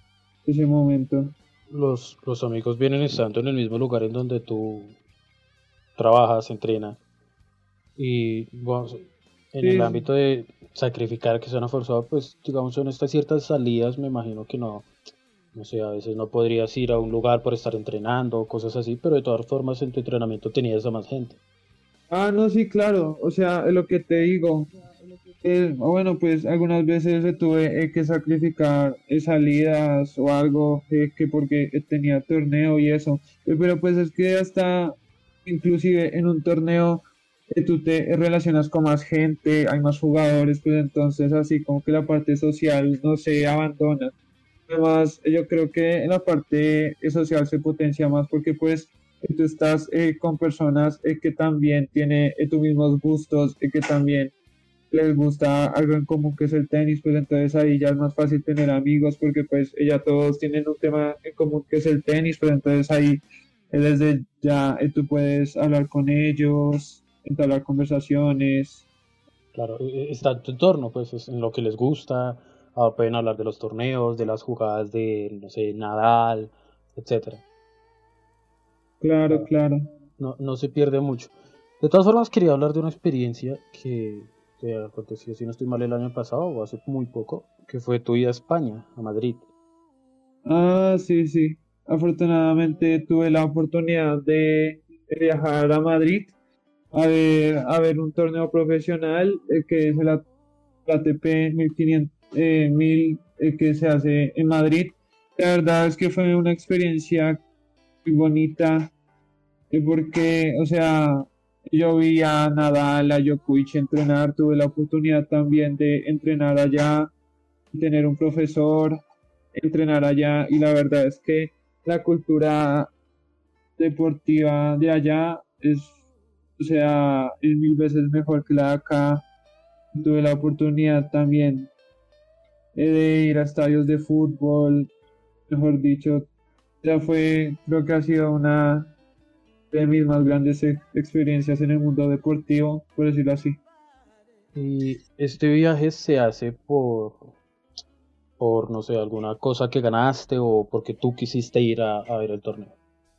ese momento. Los, los amigos vienen estando en el mismo lugar en donde tú trabajas, entrenas. Y bueno, en el Sí, ámbito de sacrificar que suena forzado, pues digamos son estas ciertas salidas, me imagino que no, no sé, a veces no podrías ir a un lugar por estar entrenando o cosas así, pero de todas formas en tu entrenamiento tenías a más gente. ah, no, sí, claro, o sea, es lo que te digo. Eh, bueno, pues algunas veces le tuve eh, que sacrificar eh, salidas o algo eh, que porque eh, tenía torneo y eso. Eh, pero pues es que hasta inclusive en un torneo eh, tú te relacionas con más gente, hay más jugadores, pues entonces así como que la parte social no se abandona. Además, yo creo que en la parte eh, social se potencia más porque pues eh, tú estás eh, con personas eh, que también tienen eh, tus mismos gustos, eh, que también les gusta algo en común que es el tenis, pues entonces ahí ya es más fácil tener amigos porque pues ya todos tienen un tema en común que es el tenis, pues entonces ahí eh, desde ya eh, tú puedes hablar con ellos, entablar conversaciones. Claro, e- e- está en tu entorno, pues es en lo que les gusta, ah, pueden hablar de los torneos, de las jugadas de, no sé, Nadal, etcétera. Claro, Ah, claro. no, no se pierde mucho. De todas formas, quería hablar de una experiencia que, que aconteció, si no estoy mal, el año pasado o hace muy poco, que fue tu ida a España, a Madrid. Ah, sí, sí. Afortunadamente tuve la oportunidad de viajar a Madrid a ver, a ver un torneo profesional eh, que es el A- la A T P mil quinientos, eh, mil eh, que se hace en Madrid. La verdad es que fue una experiencia muy bonita eh, porque, o sea, yo vi a Nadal, a Djokovic entrenar, tuve la oportunidad también de entrenar allá, tener un profesor, entrenar allá y la verdad es que la cultura deportiva de allá es, o sea, es mil veces mejor que la de acá. Tuve la oportunidad también eh, de ir a estadios de fútbol, mejor dicho, ya fue, creo que ha sido una de mis más grandes ex- experiencias en el mundo deportivo, por decirlo así. Y este viaje se hace por, por, no sé, alguna cosa que ganaste o porque tú quisiste ir a, a ver el torneo.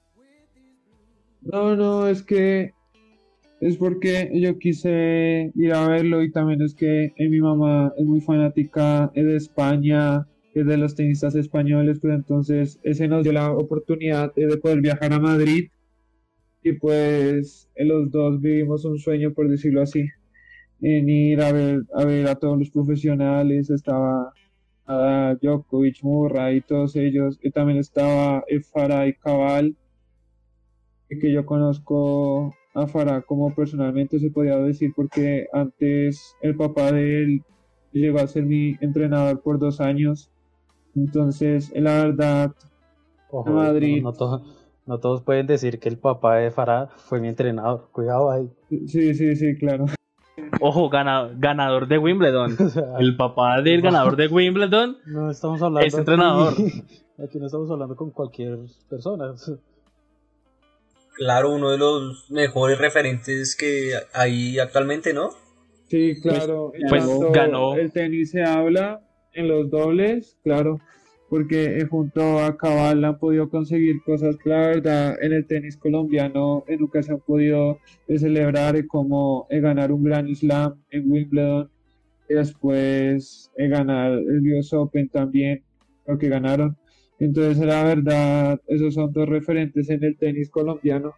No, no, es que es porque yo quise ir a verlo y también es que eh, mi mamá es muy fanática eh, de España, es de los tenistas españoles, pues entonces ese nos dio la oportunidad eh, de poder viajar a Madrid y pues eh, los dos vivimos un sueño, por decirlo así, en ir a ver a ver a todos los profesionales, estaba a Djokovic, Murray y todos ellos, y también estaba eh, Farah y Cabal, y que yo conozco a Farah como personalmente se podía decir porque antes el papá de él llegó a ser mi entrenador por dos años, entonces la verdad a Ojo, eh, no, Madrid, no, to- no todos pueden decir que el papá de Farah fue mi entrenador. Cuidado ahí. sí, sí, sí, claro. Ojo, gana- ganador de Wimbledon. O sea, El papá del ganador no, de Wimbledon no estamos es hablando aquí, entrenador. aquí no estamos hablando con cualquier persona. Claro, uno de los mejores referentes que hay actualmente, ¿no? Sí, Pues, claro, en pues tanto ganó. el tenis se habla en los dobles, claro, porque eh, junto a Cabal han podido conseguir cosas que la verdad en el tenis colombiano en nunca se han podido eh, celebrar, eh, como eh, ganar un Grand Slam en Wimbledon y después eh, ganar el U S Open también, lo que ganaron. Entonces, la verdad, esos son dos referentes en el tenis colombiano.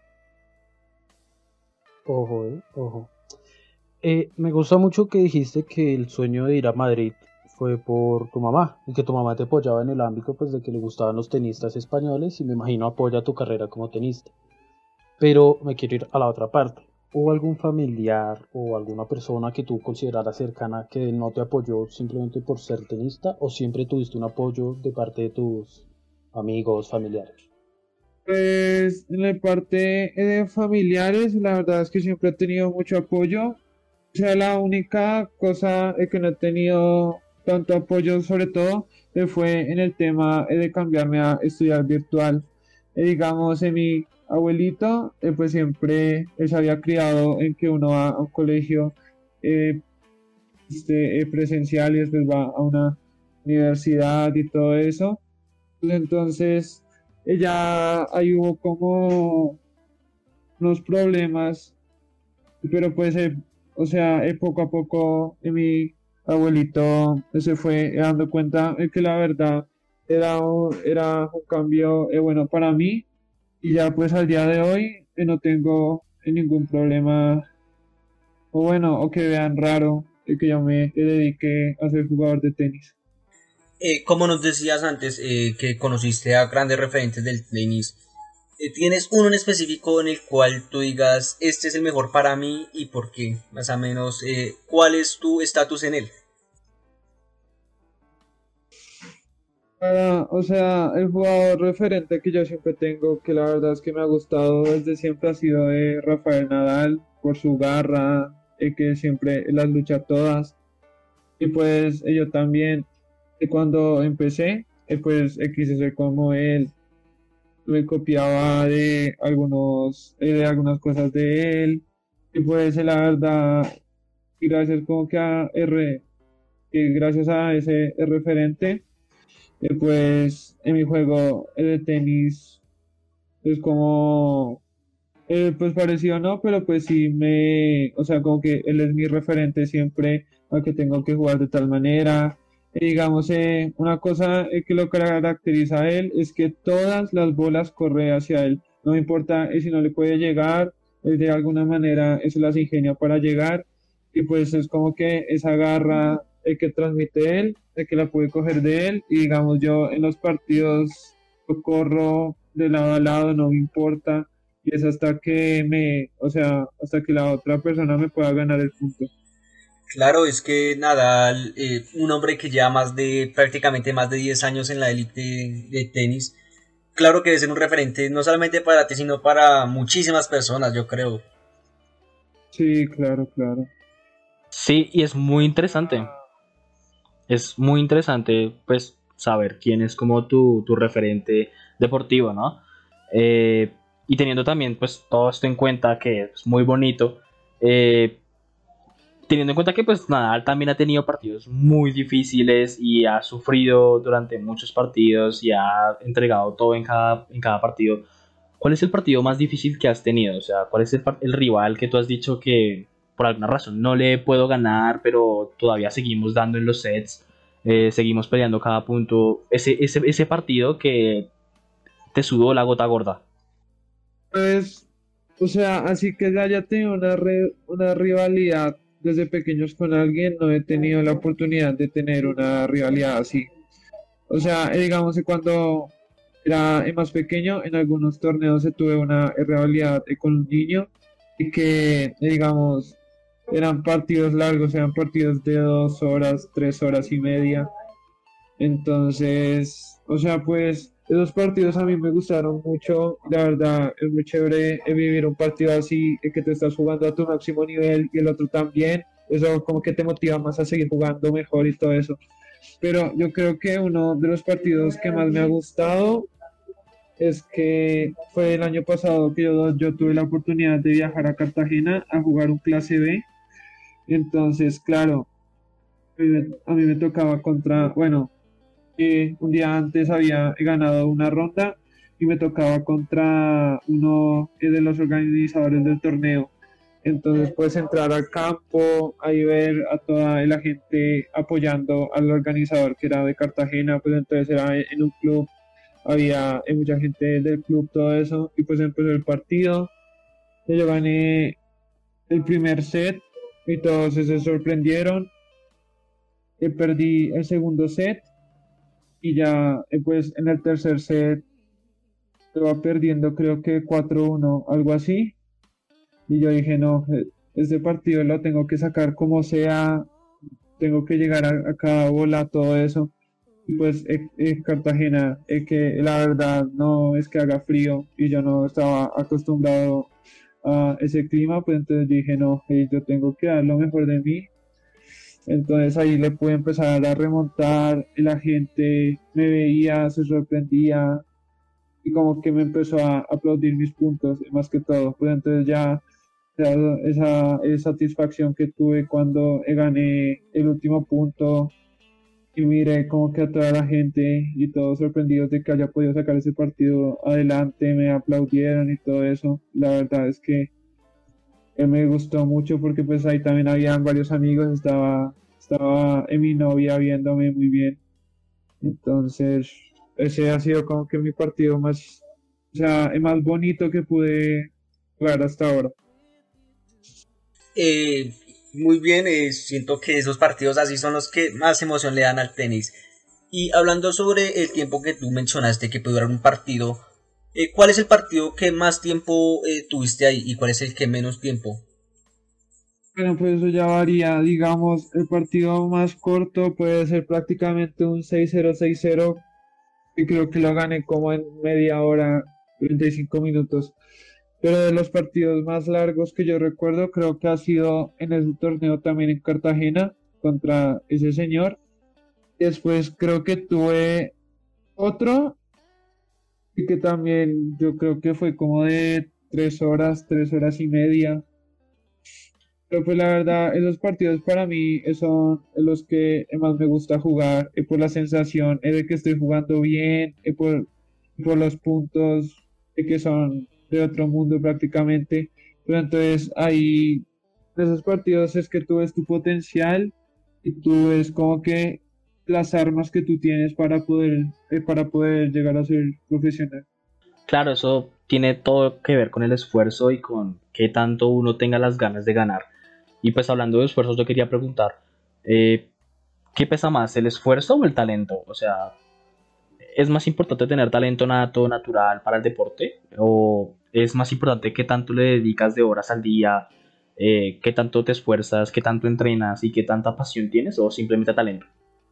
Ojo, eh, ojo. Eh, me gusta mucho que dijiste que el sueño de ir a Madrid fue por tu mamá y que tu mamá te apoyaba en el ámbito pues de que le gustaban los tenistas españoles y me imagino apoya tu carrera como tenista. Pero me quiero ir a la otra parte. ¿Hubo algún familiar o alguna persona que tú consideraras cercana que no te apoyó simplemente por ser tenista o siempre tuviste un apoyo de parte de tus amigos, familiares? Pues en la parte eh, de familiares, la verdad es que siempre he tenido mucho apoyo. O sea, la única cosa eh, que no he tenido tanto apoyo, sobre todo, eh, fue en el tema eh, de cambiarme a estudiar virtual. Eh, digamos, en mi abuelito, eh, pues siempre él se había criado en que uno va a un colegio eh, este, eh, presencial y después va a una universidad y todo eso. Entonces, ella ahí hubo como unos problemas, pero pues, eh, o sea, eh, poco a poco eh, mi abuelito eh, se fue dando cuenta de que la verdad era, un- era un cambio eh, bueno para mí y ya pues al día de hoy eh, no tengo eh, ningún problema o bueno, o que vean raro eh, que yo me dedique a ser jugador de tenis. Eh, como nos decías antes, eh, que conociste a grandes referentes del tenis, eh, ¿tienes uno en específico en el cual tú digas, este es el mejor para mí y por qué? Más o menos, eh, ¿cuál es tu estatus en él? Ah, o sea, el jugador referente que yo siempre tengo, que la verdad es que me ha gustado desde siempre, ha sido de Rafael Nadal, por su garra, eh, que siempre las lucha todas. Y pues eh, yo también, eh, cuando empecé, eh, pues eh, quise ser como él, me copiaba de algunos, eh, de algunas cosas de él. Y pues eh, la verdad, gracias como que a R, que gracias a ese referente eh, pues en mi juego eh, de tenis es como, eh, pues parecido no, pero pues sí me, o sea, como que él es mi referente siempre a que tengo que jugar de tal manera. Y digamos, eh, una cosa eh, que lo caracteriza a él es que todas las bolas corren hacia él. No me importa eh, si no le puede llegar, él de alguna manera eso las ingenia para llegar. Y pues es como que esa garra eh, que transmite él, de que la pude coger de él. Y digamos, yo en los partidos yo corro de lado a lado, no me importa y es hasta que me, o sea, hasta que la otra persona me pueda ganar el punto. Claro, es que Nadal, eh, un hombre que lleva más de, prácticamente más de diez años en la élite de tenis, claro que debe ser un referente no solamente para ti, sino para muchísimas personas, yo creo. Sí, claro, claro. Sí, y es muy interesante. Es muy interesante, pues, saber quién es como tu, tu referente deportivo, ¿no? Eh, y teniendo también, pues, todo esto en cuenta, que es muy bonito, eh, teniendo en cuenta que, pues, Nadal también ha tenido partidos muy difíciles y ha sufrido durante muchos partidos y ha entregado todo en cada, en cada partido. ¿Cuál es el partido más difícil que has tenido? O sea, ¿cuál es el, par- el rival que tú has dicho que por alguna razón no le puedo ganar, pero todavía seguimos dando en los sets, eh, seguimos peleando cada punto? Ese, ese, ese partido que te sudó la gota gorda. Pues, o sea, así que haya tenido una, re- una rivalidad desde pequeños con alguien, no he tenido la oportunidad de tener una rivalidad así. O sea, eh, digamos que cuando era eh, más pequeño, en algunos torneos se tuve una rivalidad eh, con un niño y que, eh, digamos, eran partidos largos, eran partidos de dos horas, tres horas y media. Entonces, o sea, pues esos partidos a mí me gustaron mucho. La verdad, es muy chévere eh, vivir un partido así, eh, que te estás jugando a tu máximo nivel y el otro también. Eso como que te motiva más a seguir jugando mejor y todo eso. Pero yo creo que uno de los partidos que más me ha gustado es que fue el año pasado que yo, yo tuve la oportunidad de viajar a Cartagena a jugar un clase B. Entonces, claro, eh, a mí me tocaba contra, bueno, eh, un día antes había ganado una ronda y me tocaba contra uno eh, de los organizadores del torneo. Entonces puedes entrar al campo, ahí ver a toda la gente apoyando al organizador que era de Cartagena, pues entonces era en un club, había eh, mucha gente del club, todo eso, y pues empezó el partido. Yo gané el primer set y todos se sorprendieron. Eh, perdí el segundo set y ya eh, pues en el tercer set iba perdiendo creo que cuatro uno, algo así. Y yo dije, no, eh, este partido lo tengo que sacar como sea, tengo que llegar a, a cada bola, todo eso. Y pues eh, eh, Cartagena, eh, que la verdad no es que haga frío y yo no estaba acostumbrado a ese clima, pues entonces dije, no, eh, yo tengo que dar lo mejor de mí. Entonces ahí le pude empezar a remontar, y la gente me veía, se sorprendía y como que me empezó a aplaudir mis puntos, más que todo. Pues entonces ya sea, esa, esa satisfacción que tuve cuando gané el último punto, y miré como que a toda la gente y todos sorprendidos de que haya podido sacar ese partido adelante, me aplaudieron y todo eso. La verdad es que eh, me gustó mucho porque pues ahí también habían varios amigos, estaba, estaba en mi novia viéndome muy bien. Entonces, ese ha sido como que mi partido más, o sea, el más bonito que pude jugar hasta ahora. Eh, Muy bien, eh, siento que esos partidos así son los que más emoción le dan al tenis. Y hablando sobre el tiempo que tú mencionaste que puede durar un partido, eh, ¿cuál es el partido que más tiempo eh, tuviste ahí y cuál es el que menos tiempo? Bueno, pues eso ya varía, digamos, el partido más corto puede ser prácticamente un seis cero seis cero y creo que lo gané como en media hora, treinta y cinco minutos. Pero de los partidos más largos que yo recuerdo, creo que ha sido en ese torneo también en Cartagena contra ese señor. Después creo que tuve otro y que también yo creo que fue como de tres horas, tres horas y media. Pero pues la verdad, esos partidos para mí son los que más me gusta jugar, y por la sensación eh, de que estoy jugando bien, y por, por los puntos de que son de otro mundo prácticamente. Pero entonces ahí, en esos partidos es que tú ves tu potencial y tú ves como que las armas que tú tienes para poder, eh, para poder llegar a ser profesional. Claro, eso tiene todo que ver con el esfuerzo y con qué tanto uno tenga las ganas de ganar. Y pues hablando de esfuerzos, yo quería preguntar, eh, ¿qué pesa más, el esfuerzo o el talento? O sea, ¿es más importante tener talento nato, natural para el deporte? ¿O es más importante qué tanto le dedicas de horas al día? Eh, ¿qué tanto te esfuerzas? ¿Qué tanto entrenas? ¿Y qué tanta pasión tienes? ¿O simplemente talento?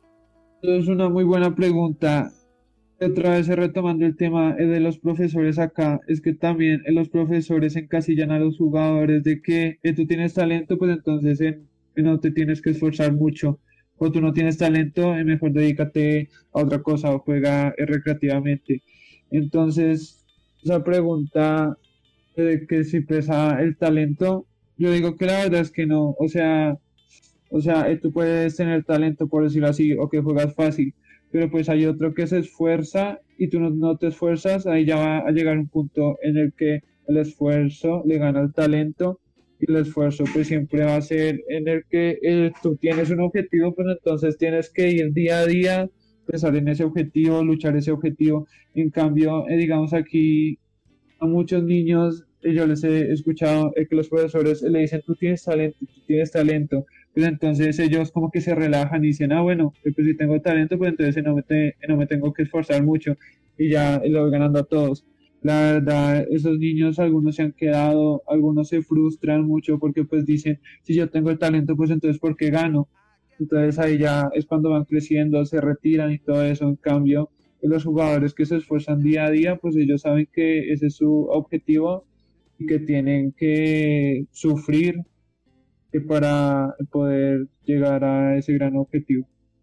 Es una muy buena pregunta. Otra vez retomando el tema eh, de los profesores acá, es que también eh, los profesores encasillan a los jugadores de que eh, tú tienes talento, pues entonces eh, no te tienes que esforzar mucho, o tú no tienes talento, eh, mejor dedícate a otra cosa o juega eh, recreativamente. Entonces, esa pregunta de que si pesa el talento, yo digo que la verdad es que no, o sea, o sea, eh, tú puedes tener talento, por decirlo así, o que juegas fácil, pero pues hay otro que se esfuerza y tú no, no te esfuerzas, ahí ya va a llegar un punto en el que el esfuerzo le gana al talento y el esfuerzo pues siempre va a ser en el que eh, tú tienes un objetivo, pues entonces tienes que ir día a día, pensar en ese objetivo, luchar ese objetivo. En cambio, eh, digamos aquí a muchos niños, eh, yo les he escuchado eh, que los profesores le dicen, tú tienes talento, tú tienes talento. Pues entonces ellos como que se relajan y dicen, ah, bueno, pues si tengo talento, pues entonces no me, te- no me tengo que esforzar mucho y ya lo voy ganando a todos. La verdad, esos niños, algunos se han quedado, algunos se frustran mucho porque pues dicen, si yo tengo el talento, pues entonces ¿por qué gano? Entonces ahí ya es cuando van creciendo, se retiran y todo eso. En cambio, los jugadores que se esfuerzan día a día, pues ellos saben que ese es su objetivo y que tienen que sufrir eh, para poder llegar a ese gran objetivo.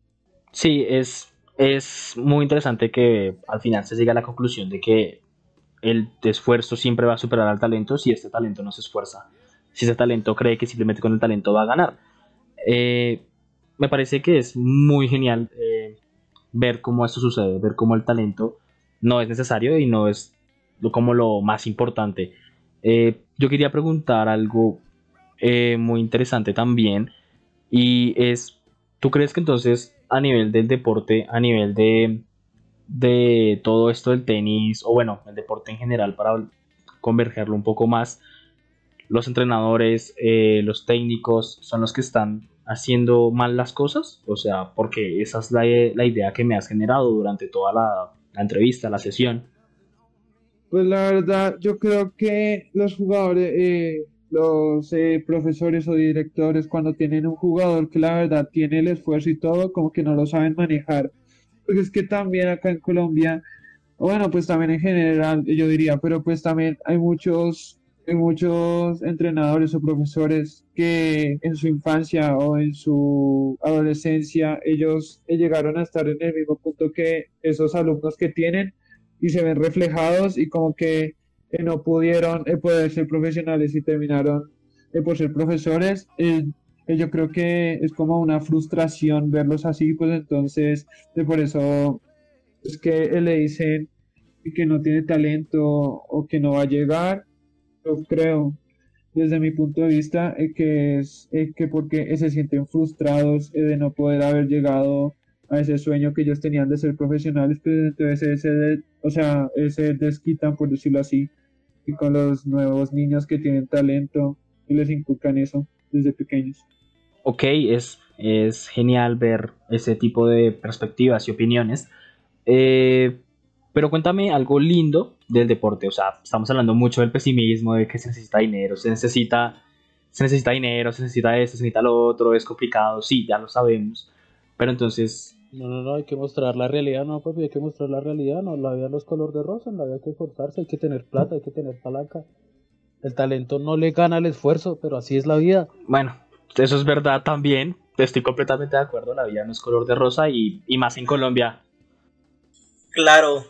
Sí, es, es muy interesante que al final se llegue a la conclusión de que el esfuerzo siempre va a superar al talento si este talento no se esfuerza. Si ese talento cree que simplemente con el talento va a ganar. Eh, Me parece que es muy genial eh, ver cómo esto sucede, ver cómo el talento no es necesario y no es lo- como lo más importante. Eh, yo quería preguntar algo eh, muy interesante también y es, ¿tú crees que entonces a nivel del deporte, a nivel de, de todo esto del tenis, o bueno, el deporte en general para convergerlo un poco más, los entrenadores, eh, los técnicos son los que están haciendo mal las cosas? O sea, porque esa es la, la idea que me has generado durante toda la, la entrevista, la sesión. Pues la verdad, yo creo que los jugadores, eh, los eh, profesores o directores, cuando tienen un jugador que la verdad tiene el esfuerzo y todo, como que no lo saben manejar. Porque es que también acá en Colombia, bueno, pues también en general, yo diría, pero pues también hay muchos, hay muchos entrenadores o profesores que en su infancia o en su adolescencia, ellos eh, llegaron a estar en el mismo punto que esos alumnos que tienen y se ven reflejados y como que eh, no pudieron eh, poder ser profesionales y terminaron eh, por ser profesores. Eh, Eh, Yo creo que es como una frustración verlos así, pues entonces, de por eso es que le dicen que no tiene talento o que no va a llegar. Yo creo, desde mi punto de vista, eh, que es eh, que porque eh, se sienten frustrados eh, de no poder haber llegado a ese sueño que ellos tenían de ser profesionales, pues entonces ese, de- o sea, ese desquitan, por decirlo así, y con los nuevos niños que tienen talento y les inculcan eso desde pequeños. Ok, es, es genial ver ese tipo de perspectivas y opiniones. Eh, pero cuéntame algo lindo del deporte. O sea, estamos hablando mucho del pesimismo, de que se necesita dinero, se necesita, se necesita dinero, se necesita esto, se necesita lo otro, es complicado, sí, ya lo sabemos. Pero entonces, No, no, no, hay que mostrar la realidad, no, papi, hay que mostrar la realidad, no, la vida no es color de rosa, en la vida hay que esforzarse, hay que tener plata, hay que tener palanca. El talento no le gana al esfuerzo, pero así es la vida. bueno, eso es verdad también. Estoy completamente de acuerdo, la vida no es color de rosa y, y más en Colombia. Claro,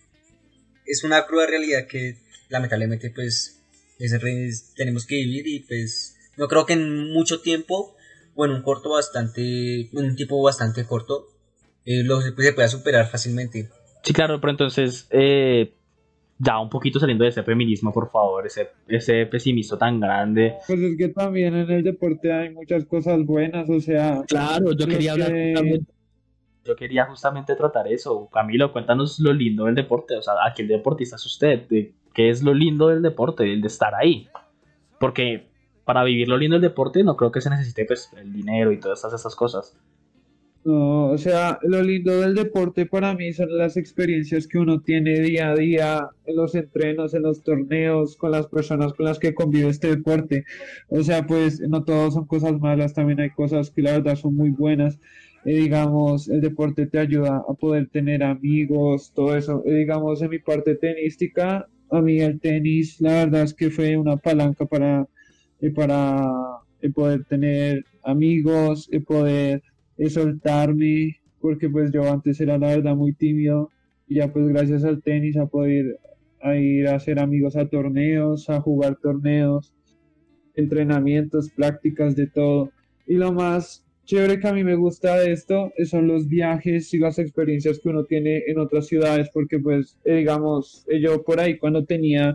es una cruda realidad que lamentablemente pues es, es- tenemos que vivir y pues no creo que en mucho tiempo o en un corto bastante, en un tiempo bastante corto, eh, lo se, pues, se pueda superar fácilmente. Sí, claro, pero entonces, eh, ya un poquito saliendo de ese feminismo, por favor, ese, ese pesimismo tan grande. Pues es que también en el deporte hay muchas cosas buenas, o sea, Claro, yo los quería hablar que justamente, yo quería justamente tratar eso. Camilo, cuéntanos lo lindo del deporte, o sea, ¿a qué deportista es usted? ¿De ¿Qué es lo lindo del deporte, el de estar ahí? Porque para vivir lo lindo del deporte no creo que se necesite pues el dinero y todas esas, esas cosas. no, o sea, lo lindo del deporte para mí son las experiencias que uno tiene día a día en los entrenos, en los torneos, con las personas con las que convive este deporte. O sea, pues no todos son cosas malas, también hay cosas que la verdad son muy buenas. Eh, digamos, el deporte te ayuda a poder tener amigos, todo eso. Eh, digamos, en mi parte tenística, a mí el tenis, la verdad es que fue una palanca para, eh, para eh, poder tener amigos, eh, poder es soltarme, porque pues yo antes era la verdad muy tímido y ya pues gracias al tenis a poder a ir a hacer amigos a torneos, a jugar torneos, entrenamientos, prácticas, de todo. Y lo más chévere que a mí me gusta de esto son los viajes y las experiencias que uno tiene en otras ciudades, porque pues eh, digamos, eh, yo por ahí cuando tenía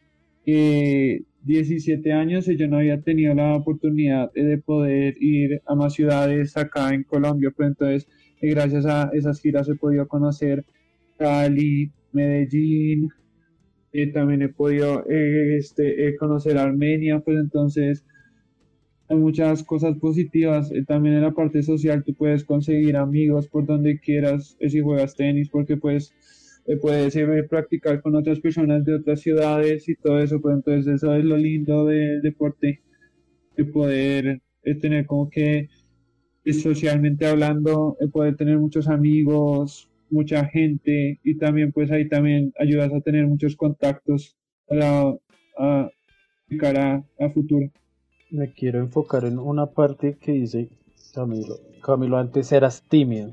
eh, diecisiete años y yo no había tenido la oportunidad de poder ir a más ciudades acá en Colombia, pues entonces eh, gracias a esas giras he podido conocer Cali, Medellín, eh, también he podido eh, este, eh, conocer Armenia, pues entonces hay muchas cosas positivas. Eh, también en la parte social tú puedes conseguir amigos por donde quieras eh, si juegas tenis, porque pues eh, puedes eh, practicar con otras personas de otras ciudades y todo eso. Pues entonces eso es lo lindo del deporte, de poder eh, tener como que eh, socialmente hablando, eh, poder tener muchos amigos, mucha gente y también pues ahí también ayudas a tener muchos contactos para, a, de cara a futuro. Me quiero enfocar en una parte que dice Camilo. Camilo, antes eras tímido.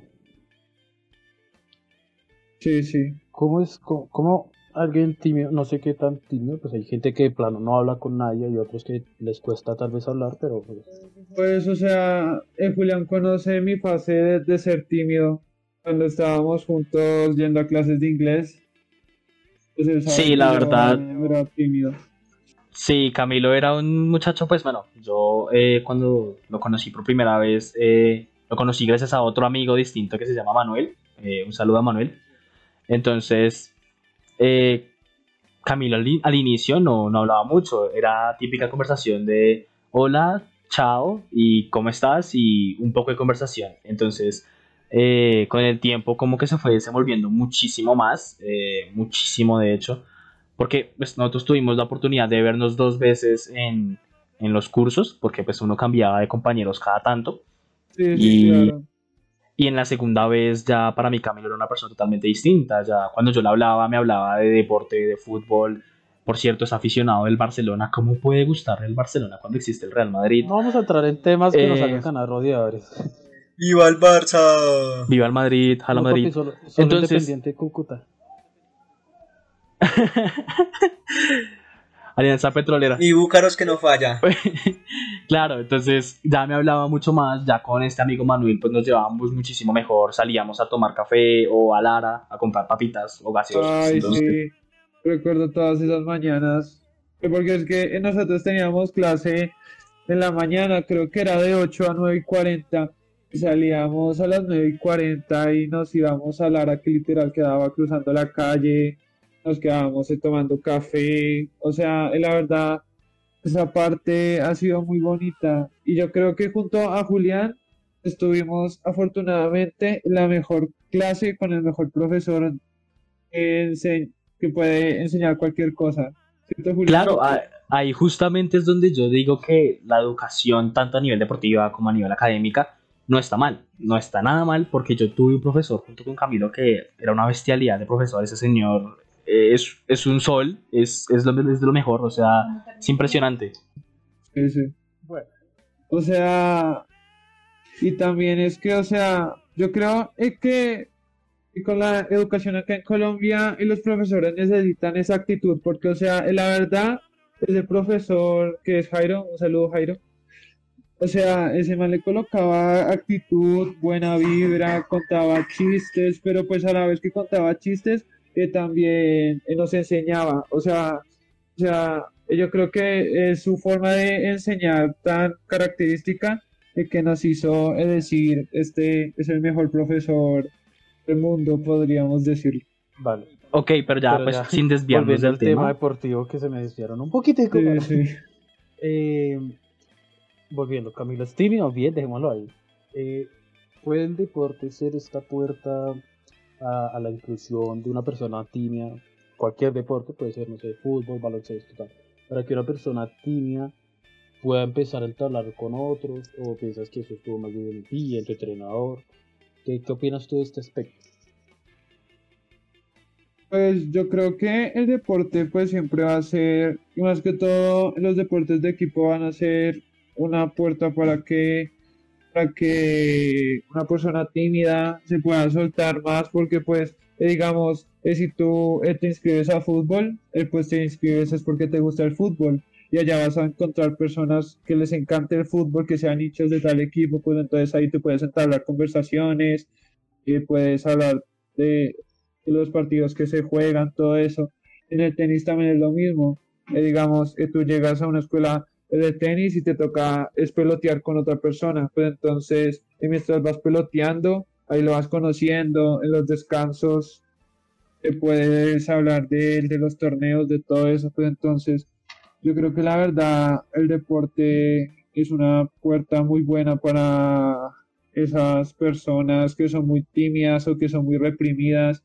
Sí, sí. ¿Cómo es, cómo, cómo alguien tímido, no sé qué tan tímido, pues hay gente que de plano no habla con nadie y otros que les cuesta tal vez hablar, pero pues, Pues, o sea, eh, Julián conoce mi fase de, de ser tímido cuando estábamos juntos yendo a clases de inglés. Pues él sabe Sí, que la yo verdad, era tímido. sí, Camilo era un muchacho, pues bueno, yo eh, cuando lo conocí por primera vez, eh, lo conocí gracias a otro amigo distinto que se llama Manuel. Eh, un saludo a Manuel. Entonces, eh, Camilo al, al inicio no, no hablaba mucho, era típica conversación de hola, chao y cómo estás y un poco de conversación. Entonces, eh, con el tiempo como que se fue desenvolviendo muchísimo más, eh, muchísimo de hecho, porque pues, nosotros tuvimos la oportunidad de vernos dos veces en, en los cursos, porque pues uno cambiaba de compañeros cada tanto. Sí, sí, Y claro. y en la segunda vez ya para mí Camilo era una persona totalmente distinta. Ya cuando yo le hablaba, me hablaba de deporte, de fútbol. Por cierto, es aficionado del Barcelona. ¿Cómo puede gustarle el Barcelona cuando existe el Real Madrid? no vamos a entrar en temas que nos hagan Eh, ganar rodeadores. ¡Viva el Barça! Viva el Madrid, Jala No, papi, Madrid. solo, solo Entonces, Independiente Cúcuta. Alianza Petrolera. Y Búcaros que no falla. Claro, entonces ya me hablaba mucho más, ya con este amigo Manuel pues nos llevábamos muchísimo mejor, salíamos a tomar café o a Lara a comprar papitas o gaseosas, Ay, entonces, sí, recuerdo todas esas mañanas. Eh, Porque es que nosotros teníamos clase en la mañana, creo que era de ocho a nueve y cuarenta. Y salíamos a las nueve y cuarenta y nos íbamos a Lara, que literal quedaba cruzando la calle. Nos quedábamos eh, tomando café. O sea, eh, la verdad, esa parte ha sido muy bonita. Y yo creo que junto a Julián estuvimos afortunadamente en la mejor clase con el mejor profesor que, ense- que puede enseñar cualquier cosa. ¿Cierto, Julián? claro, a- ahí justamente es donde yo digo que la educación, tanto a nivel deportiva como a nivel académica, no está mal, no está nada mal, porque yo tuve un profesor junto con Camilo que era una bestialidad de profesor, ese señor eh, es, es un sol, es, es, lo, es de lo mejor, o sea, es impresionante. Sí, sí. Bueno, O sea, y también es que, o sea, yo creo eh, que, que con la educación acá en Colombia y los profesores necesitan esa actitud, porque, o sea, eh, la verdad, ese profesor que es Jairo, un saludo Jairo, o sea, ese man le colocaba actitud, buena vibra, contaba chistes, pero pues a la vez que contaba chistes, eh, también eh, nos enseñaba. O sea, o sea, yo creo que es su forma de enseñar tan característica eh, que nos hizo eh, decir, este es el mejor profesor del mundo, podríamos decir. vale. Ok, pero ya Pero pues ya, sin desviarnos volviendo del al tema tema, deportivo que se me desviaron un poquitico. Sí, sí. Eh, volviendo, Camilo es tímido, bien, dejémoslo ahí. Eh, ¿Puede el deporte ser esta puerta a, a la inclusión de una persona tímida? Cualquier deporte, puede ser, no sé, fútbol, baloncesto, tal. Para que una persona tímida pueda empezar a entablar con otros, o piensas que eso estuvo más bien en ti, en tu entrenador. ¿Qué, qué opinas tú de este aspecto? Pues yo creo que el deporte pues siempre va a ser, y más que todo los deportes de equipo van a ser una puerta para que, para que una persona tímida se pueda soltar más, porque pues eh, digamos, eh, si tú eh, te inscribes a fútbol, eh, pues te inscribes es porque te gusta el fútbol, y allá vas a encontrar personas que les encante el fútbol, que sean hinchas de tal equipo, pues entonces ahí te puedes entablar conversaciones y puedes hablar de, de los partidos que se juegan, todo eso. En el tenis también es lo mismo. Eh, digamos, eh, tú llegas a una escuela de tenis y te toca es pelotear con otra persona. Pues entonces, eh, mientras vas peloteando, ahí lo vas conociendo, en los descansos te puedes hablar de, de los torneos, de todo eso. Pues entonces, yo creo que la verdad, el deporte es una puerta muy buena para esas personas que son muy tímidas o que son muy reprimidas.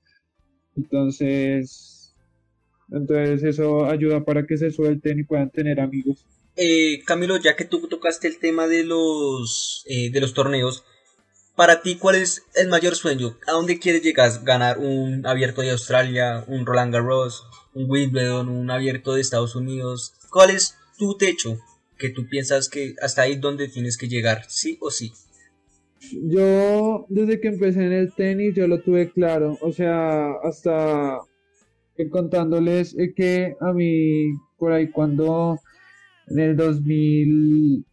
Entonces, entonces eso ayuda para que se suelten y puedan tener amigos. Eh, Camilo, ya que tú tocaste el tema de los, eh, de los torneos, para ti, ¿cuál es el mayor sueño? ¿A dónde quieres llegar? ¿Ganar un abierto de Australia, un Roland Garros, un Wimbledon, un abierto de Estados Unidos? ¿Cuál es tu techo que tú piensas que hasta ahí donde tienes que llegar, sí o sí? Yo, desde que empecé en el tenis, yo lo tuve claro. O sea, hasta que contándoles eh, que a mí, por ahí cuando en el dos mil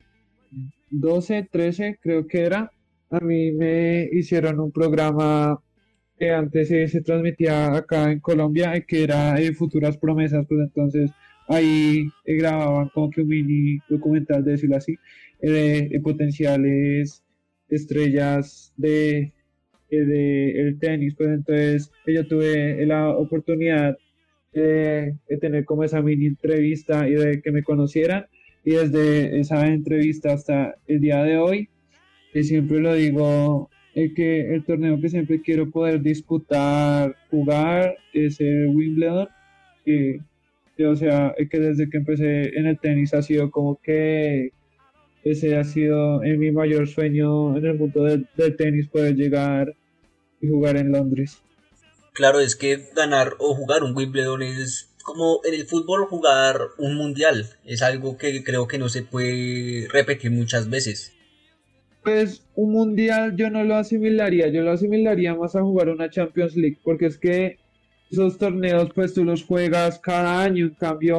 doce, trece, creo que era, a mí me hicieron un programa que antes eh, se transmitía acá en Colombia, eh, que era eh, Futuras Promesas, pues entonces ahí eh, grababan como que un mini documental, de decirlo así, eh, de, de potenciales estrellas de, eh, de el tenis, pues entonces eh, yo tuve la oportunidad de, de tener como esa mini entrevista y de que me conocieran, y desde esa entrevista hasta el día de hoy, y siempre lo digo, es que el torneo que siempre quiero poder disputar, jugar, es el Wimbledon, que, que, o sea, es que desde que empecé en el tenis ha sido como que ese ha sido en mi mayor sueño en el mundo del, del tenis, poder llegar y jugar en Londres. Claro, es que ganar o jugar un Wimbledon es como en el fútbol jugar un mundial. Es algo que creo que no se puede repetir muchas veces. Pues un mundial yo no lo asimilaría, yo lo asimilaría más a jugar una Champions League, porque es que esos torneos pues tú los juegas cada año, en cambio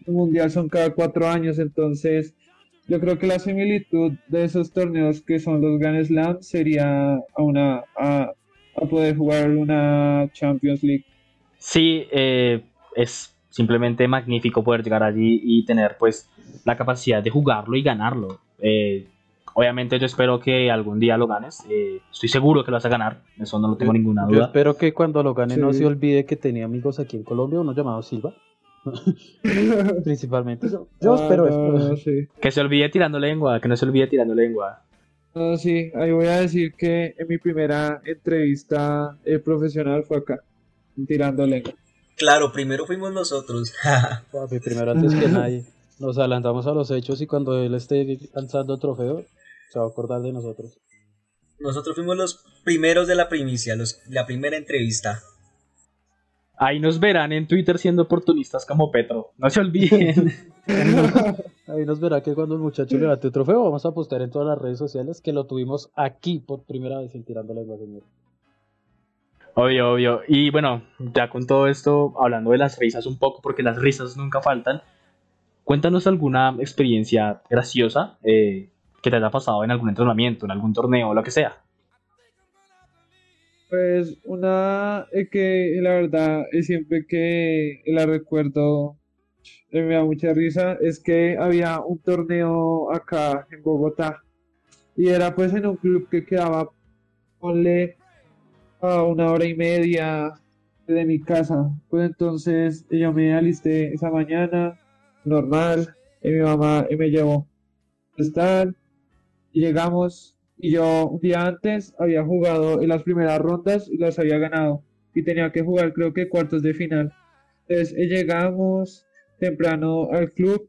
el mundial son cada cuatro años, entonces yo creo que la similitud de esos torneos que son los Grand Slam sería a una a, a poder jugar una Champions League. Sí, eh, es simplemente magnífico poder llegar allí y tener pues la capacidad de jugarlo y ganarlo. Eh, obviamente yo espero que algún día lo ganes. Eh, estoy seguro que lo vas a ganar, eso no lo tengo Yo, ninguna yo duda. espero que cuando lo gane no se Sí. olvide que tenía amigos aquí en Colombia, uno llamado Silva. Principalmente yo. Yo Ah, espero no, no, esto. sí. Que se olvide tirando lengua, que no se olvide tirando lengua. No, sí, ahí voy a decir que en mi primera entrevista eh, profesional fue acá, tirando lengua. Claro, primero fuimos nosotros. Papi, primero antes que nadie. Nos adelantamos a los hechos y cuando él esté alzando trofeo, se va a acordar de nosotros. Nosotros fuimos los primeros de la primicia, los, la primera entrevista. Ahí nos verán en Twitter siendo oportunistas como Petro. No se olviden. Ahí nos, ahí nos verá que cuando el muchacho levante el trofeo, vamos a postear en todas las redes sociales que lo tuvimos aquí por primera vez en Tirando Lengua, señor. Obvio, obvio. Y bueno, ya con todo esto, hablando de las risas un poco, porque las risas nunca faltan, cuéntanos alguna experiencia graciosa eh, que te haya pasado en algún entrenamiento, en algún torneo, o lo que sea. Pues una eh, que la verdad es siempre que la recuerdo eh, me da mucha risa es que había un torneo acá en Bogotá y era pues en un club que quedaba, ponle a una hora y media de mi casa. Pues entonces yo me alisté esa mañana, normal, y mi mamá y me llevó a estar, y llegamos, y yo un día antes había jugado en las primeras rondas y las había ganado, y tenía que jugar creo que cuartos de final. Entonces eh, llegamos temprano al club,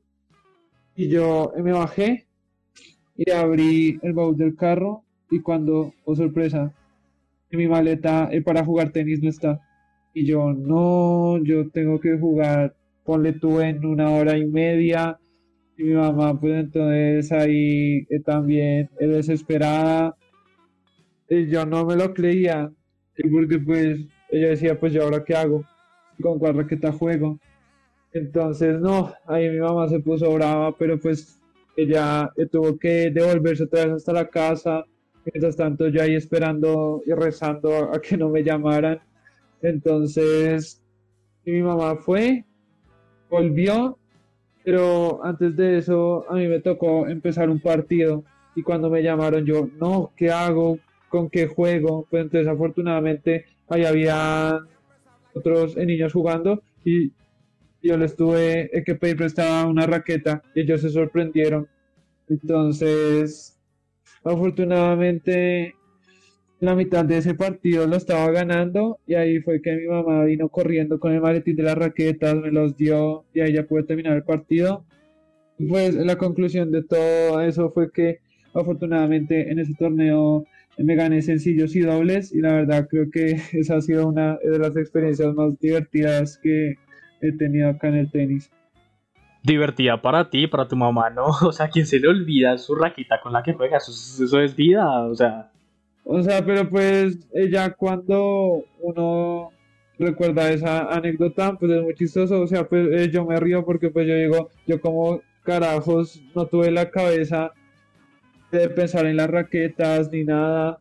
y yo eh, me bajé y abrí el baúl del carro, y cuando, oh sorpresa, en mi maleta eh, para jugar tenis no está. Y yo, no, yo tengo que jugar, ponle tú en una hora y media. Y mi mamá, pues entonces ahí eh, también eh, desesperada. Y yo no me lo creía. Y porque pues ella decía, pues yo ahora qué hago, con cuál raqueta juego. Entonces, no, ahí mi mamá se puso brava, pero pues ella eh, tuvo que devolverse otra vez hasta la casa. Mientras tanto, yo ahí esperando y rezando a, a que no me llamaran. Entonces, y mi mamá fue, volvió, pero antes de eso a mí me tocó empezar un partido. Y cuando me llamaron, yo, no, ¿qué hago? ¿Con qué juego? Pues entonces, afortunadamente, ahí había otros eh, niños jugando y yo les tuve eh, que pedir prestada una raqueta y ellos se sorprendieron. Entonces, afortunadamente, la mitad de ese partido lo estaba ganando y ahí fue que mi mamá vino corriendo con el maletín de las raquetas, me los dio y ahí ya pude terminar el partido. Y pues la conclusión de todo eso fue que afortunadamente en ese torneo me gané sencillos y dobles y la verdad creo que esa ha sido una de las experiencias más divertidas que he tenido acá en el tenis. Divertida para ti, para tu mamá, ¿no? O sea, ¿quién se le olvida su raquita con la que juega? Eso, es- eso es vida, o sea. O sea, pero pues ella cuando uno recuerda esa anécdota, pues es muy chistoso. O sea, pues eh, yo me río porque pues yo digo, yo como carajos no tuve la cabeza de pensar en las raquetas ni nada.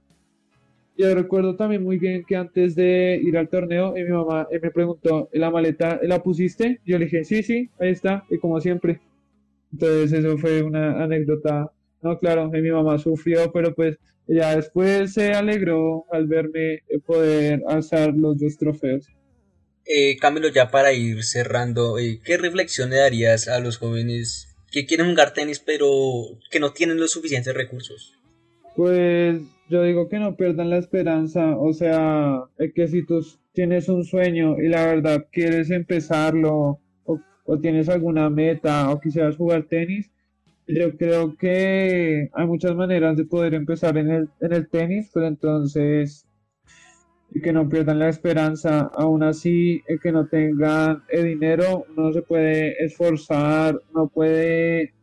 Yo recuerdo también muy bien que antes de ir al torneo, eh, mi mamá eh, me preguntó, ¿la maleta eh, la pusiste? Yo le dije, sí, sí, ahí está, y como siempre. Entonces eso fue una anécdota. No, claro, eh, mi mamá sufrió, pero pues ya después se alegró al verme eh, poder alzar los dos trofeos. Eh, Camilo, ya para ir cerrando, eh, ¿qué reflexión le darías a los jóvenes que quieren jugar tenis pero que no tienen los suficientes recursos? Pues yo digo que no pierdan la esperanza, o sea, es que si tú tienes un sueño y la verdad quieres empezarlo o, o tienes alguna meta o quisieras jugar tenis, yo creo que hay muchas maneras de poder empezar en el, en el tenis, pero entonces y que no pierdan la esperanza, aún así el que no tengan el dinero, uno se puede esforzar, no puede,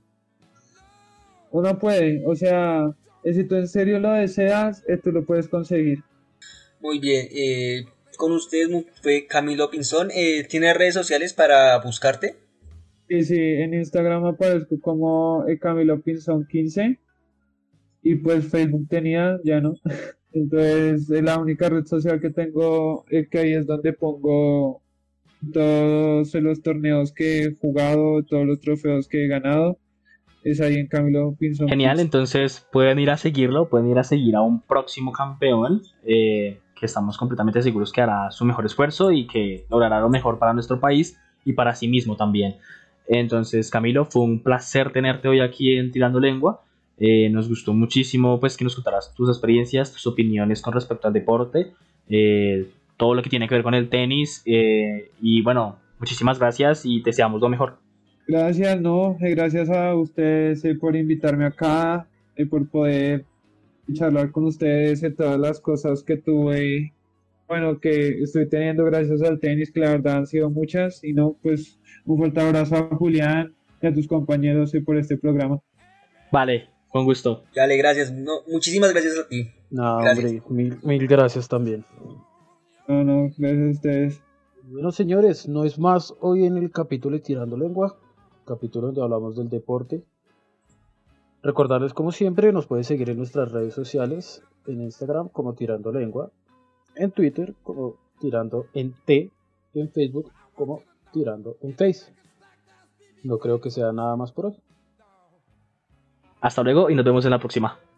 uno puede, o sea, eh, si tú en serio lo deseas, eh, tú lo puedes conseguir. Muy bien, eh, con ustedes mu- fue Camilo Pinzón. Eh, ¿tiene redes sociales para buscarte? Y sí, en Instagram aparezco como eh, Camilo Pinzón quince y pues Facebook tenía, ya no. Entonces es la única red social que tengo, eh, que ahí es donde pongo todos los torneos que he jugado, todos los trofeos que he ganado. Es ahí en Camilo Pinzón Genial, quince. entonces pueden ir a seguirlo, pueden ir a seguir a un próximo campeón eh, que estamos completamente seguros que hará su mejor esfuerzo y que logrará lo mejor para nuestro país y para sí mismo también. Entonces, Camilo, fue un placer tenerte hoy aquí en Tirando Lengua. Eh, nos gustó muchísimo pues que nos contaras tus experiencias, tus opiniones con respecto al deporte, eh, todo lo que tiene que ver con el tenis eh, y bueno, muchísimas gracias y te deseamos lo mejor. Gracias, no, eh, gracias a ustedes eh, por invitarme acá, y por poder charlar con ustedes de todas las cosas que tuve, bueno, que estoy teniendo gracias al tenis, que la verdad han sido muchas, y no, pues un fuerte abrazo a Julián y a tus compañeros eh, por este programa. Vale, con gusto. Dale, gracias. No, muchísimas gracias a ti. Nada, Gracias. hombre, mil, mil gracias también. No, no, gracias a ustedes. Bueno, señores, no es más hoy en el capítulo de Tirando Lengua, capítulo donde hablamos del deporte. Recordarles, como siempre, nos pueden seguir en nuestras redes sociales, en Instagram como Tirando Lengua, en Twitter como Tirando en T y en Facebook como Tirando en Face. No creo que sea nada más por hoy. Hasta luego y nos vemos en la próxima.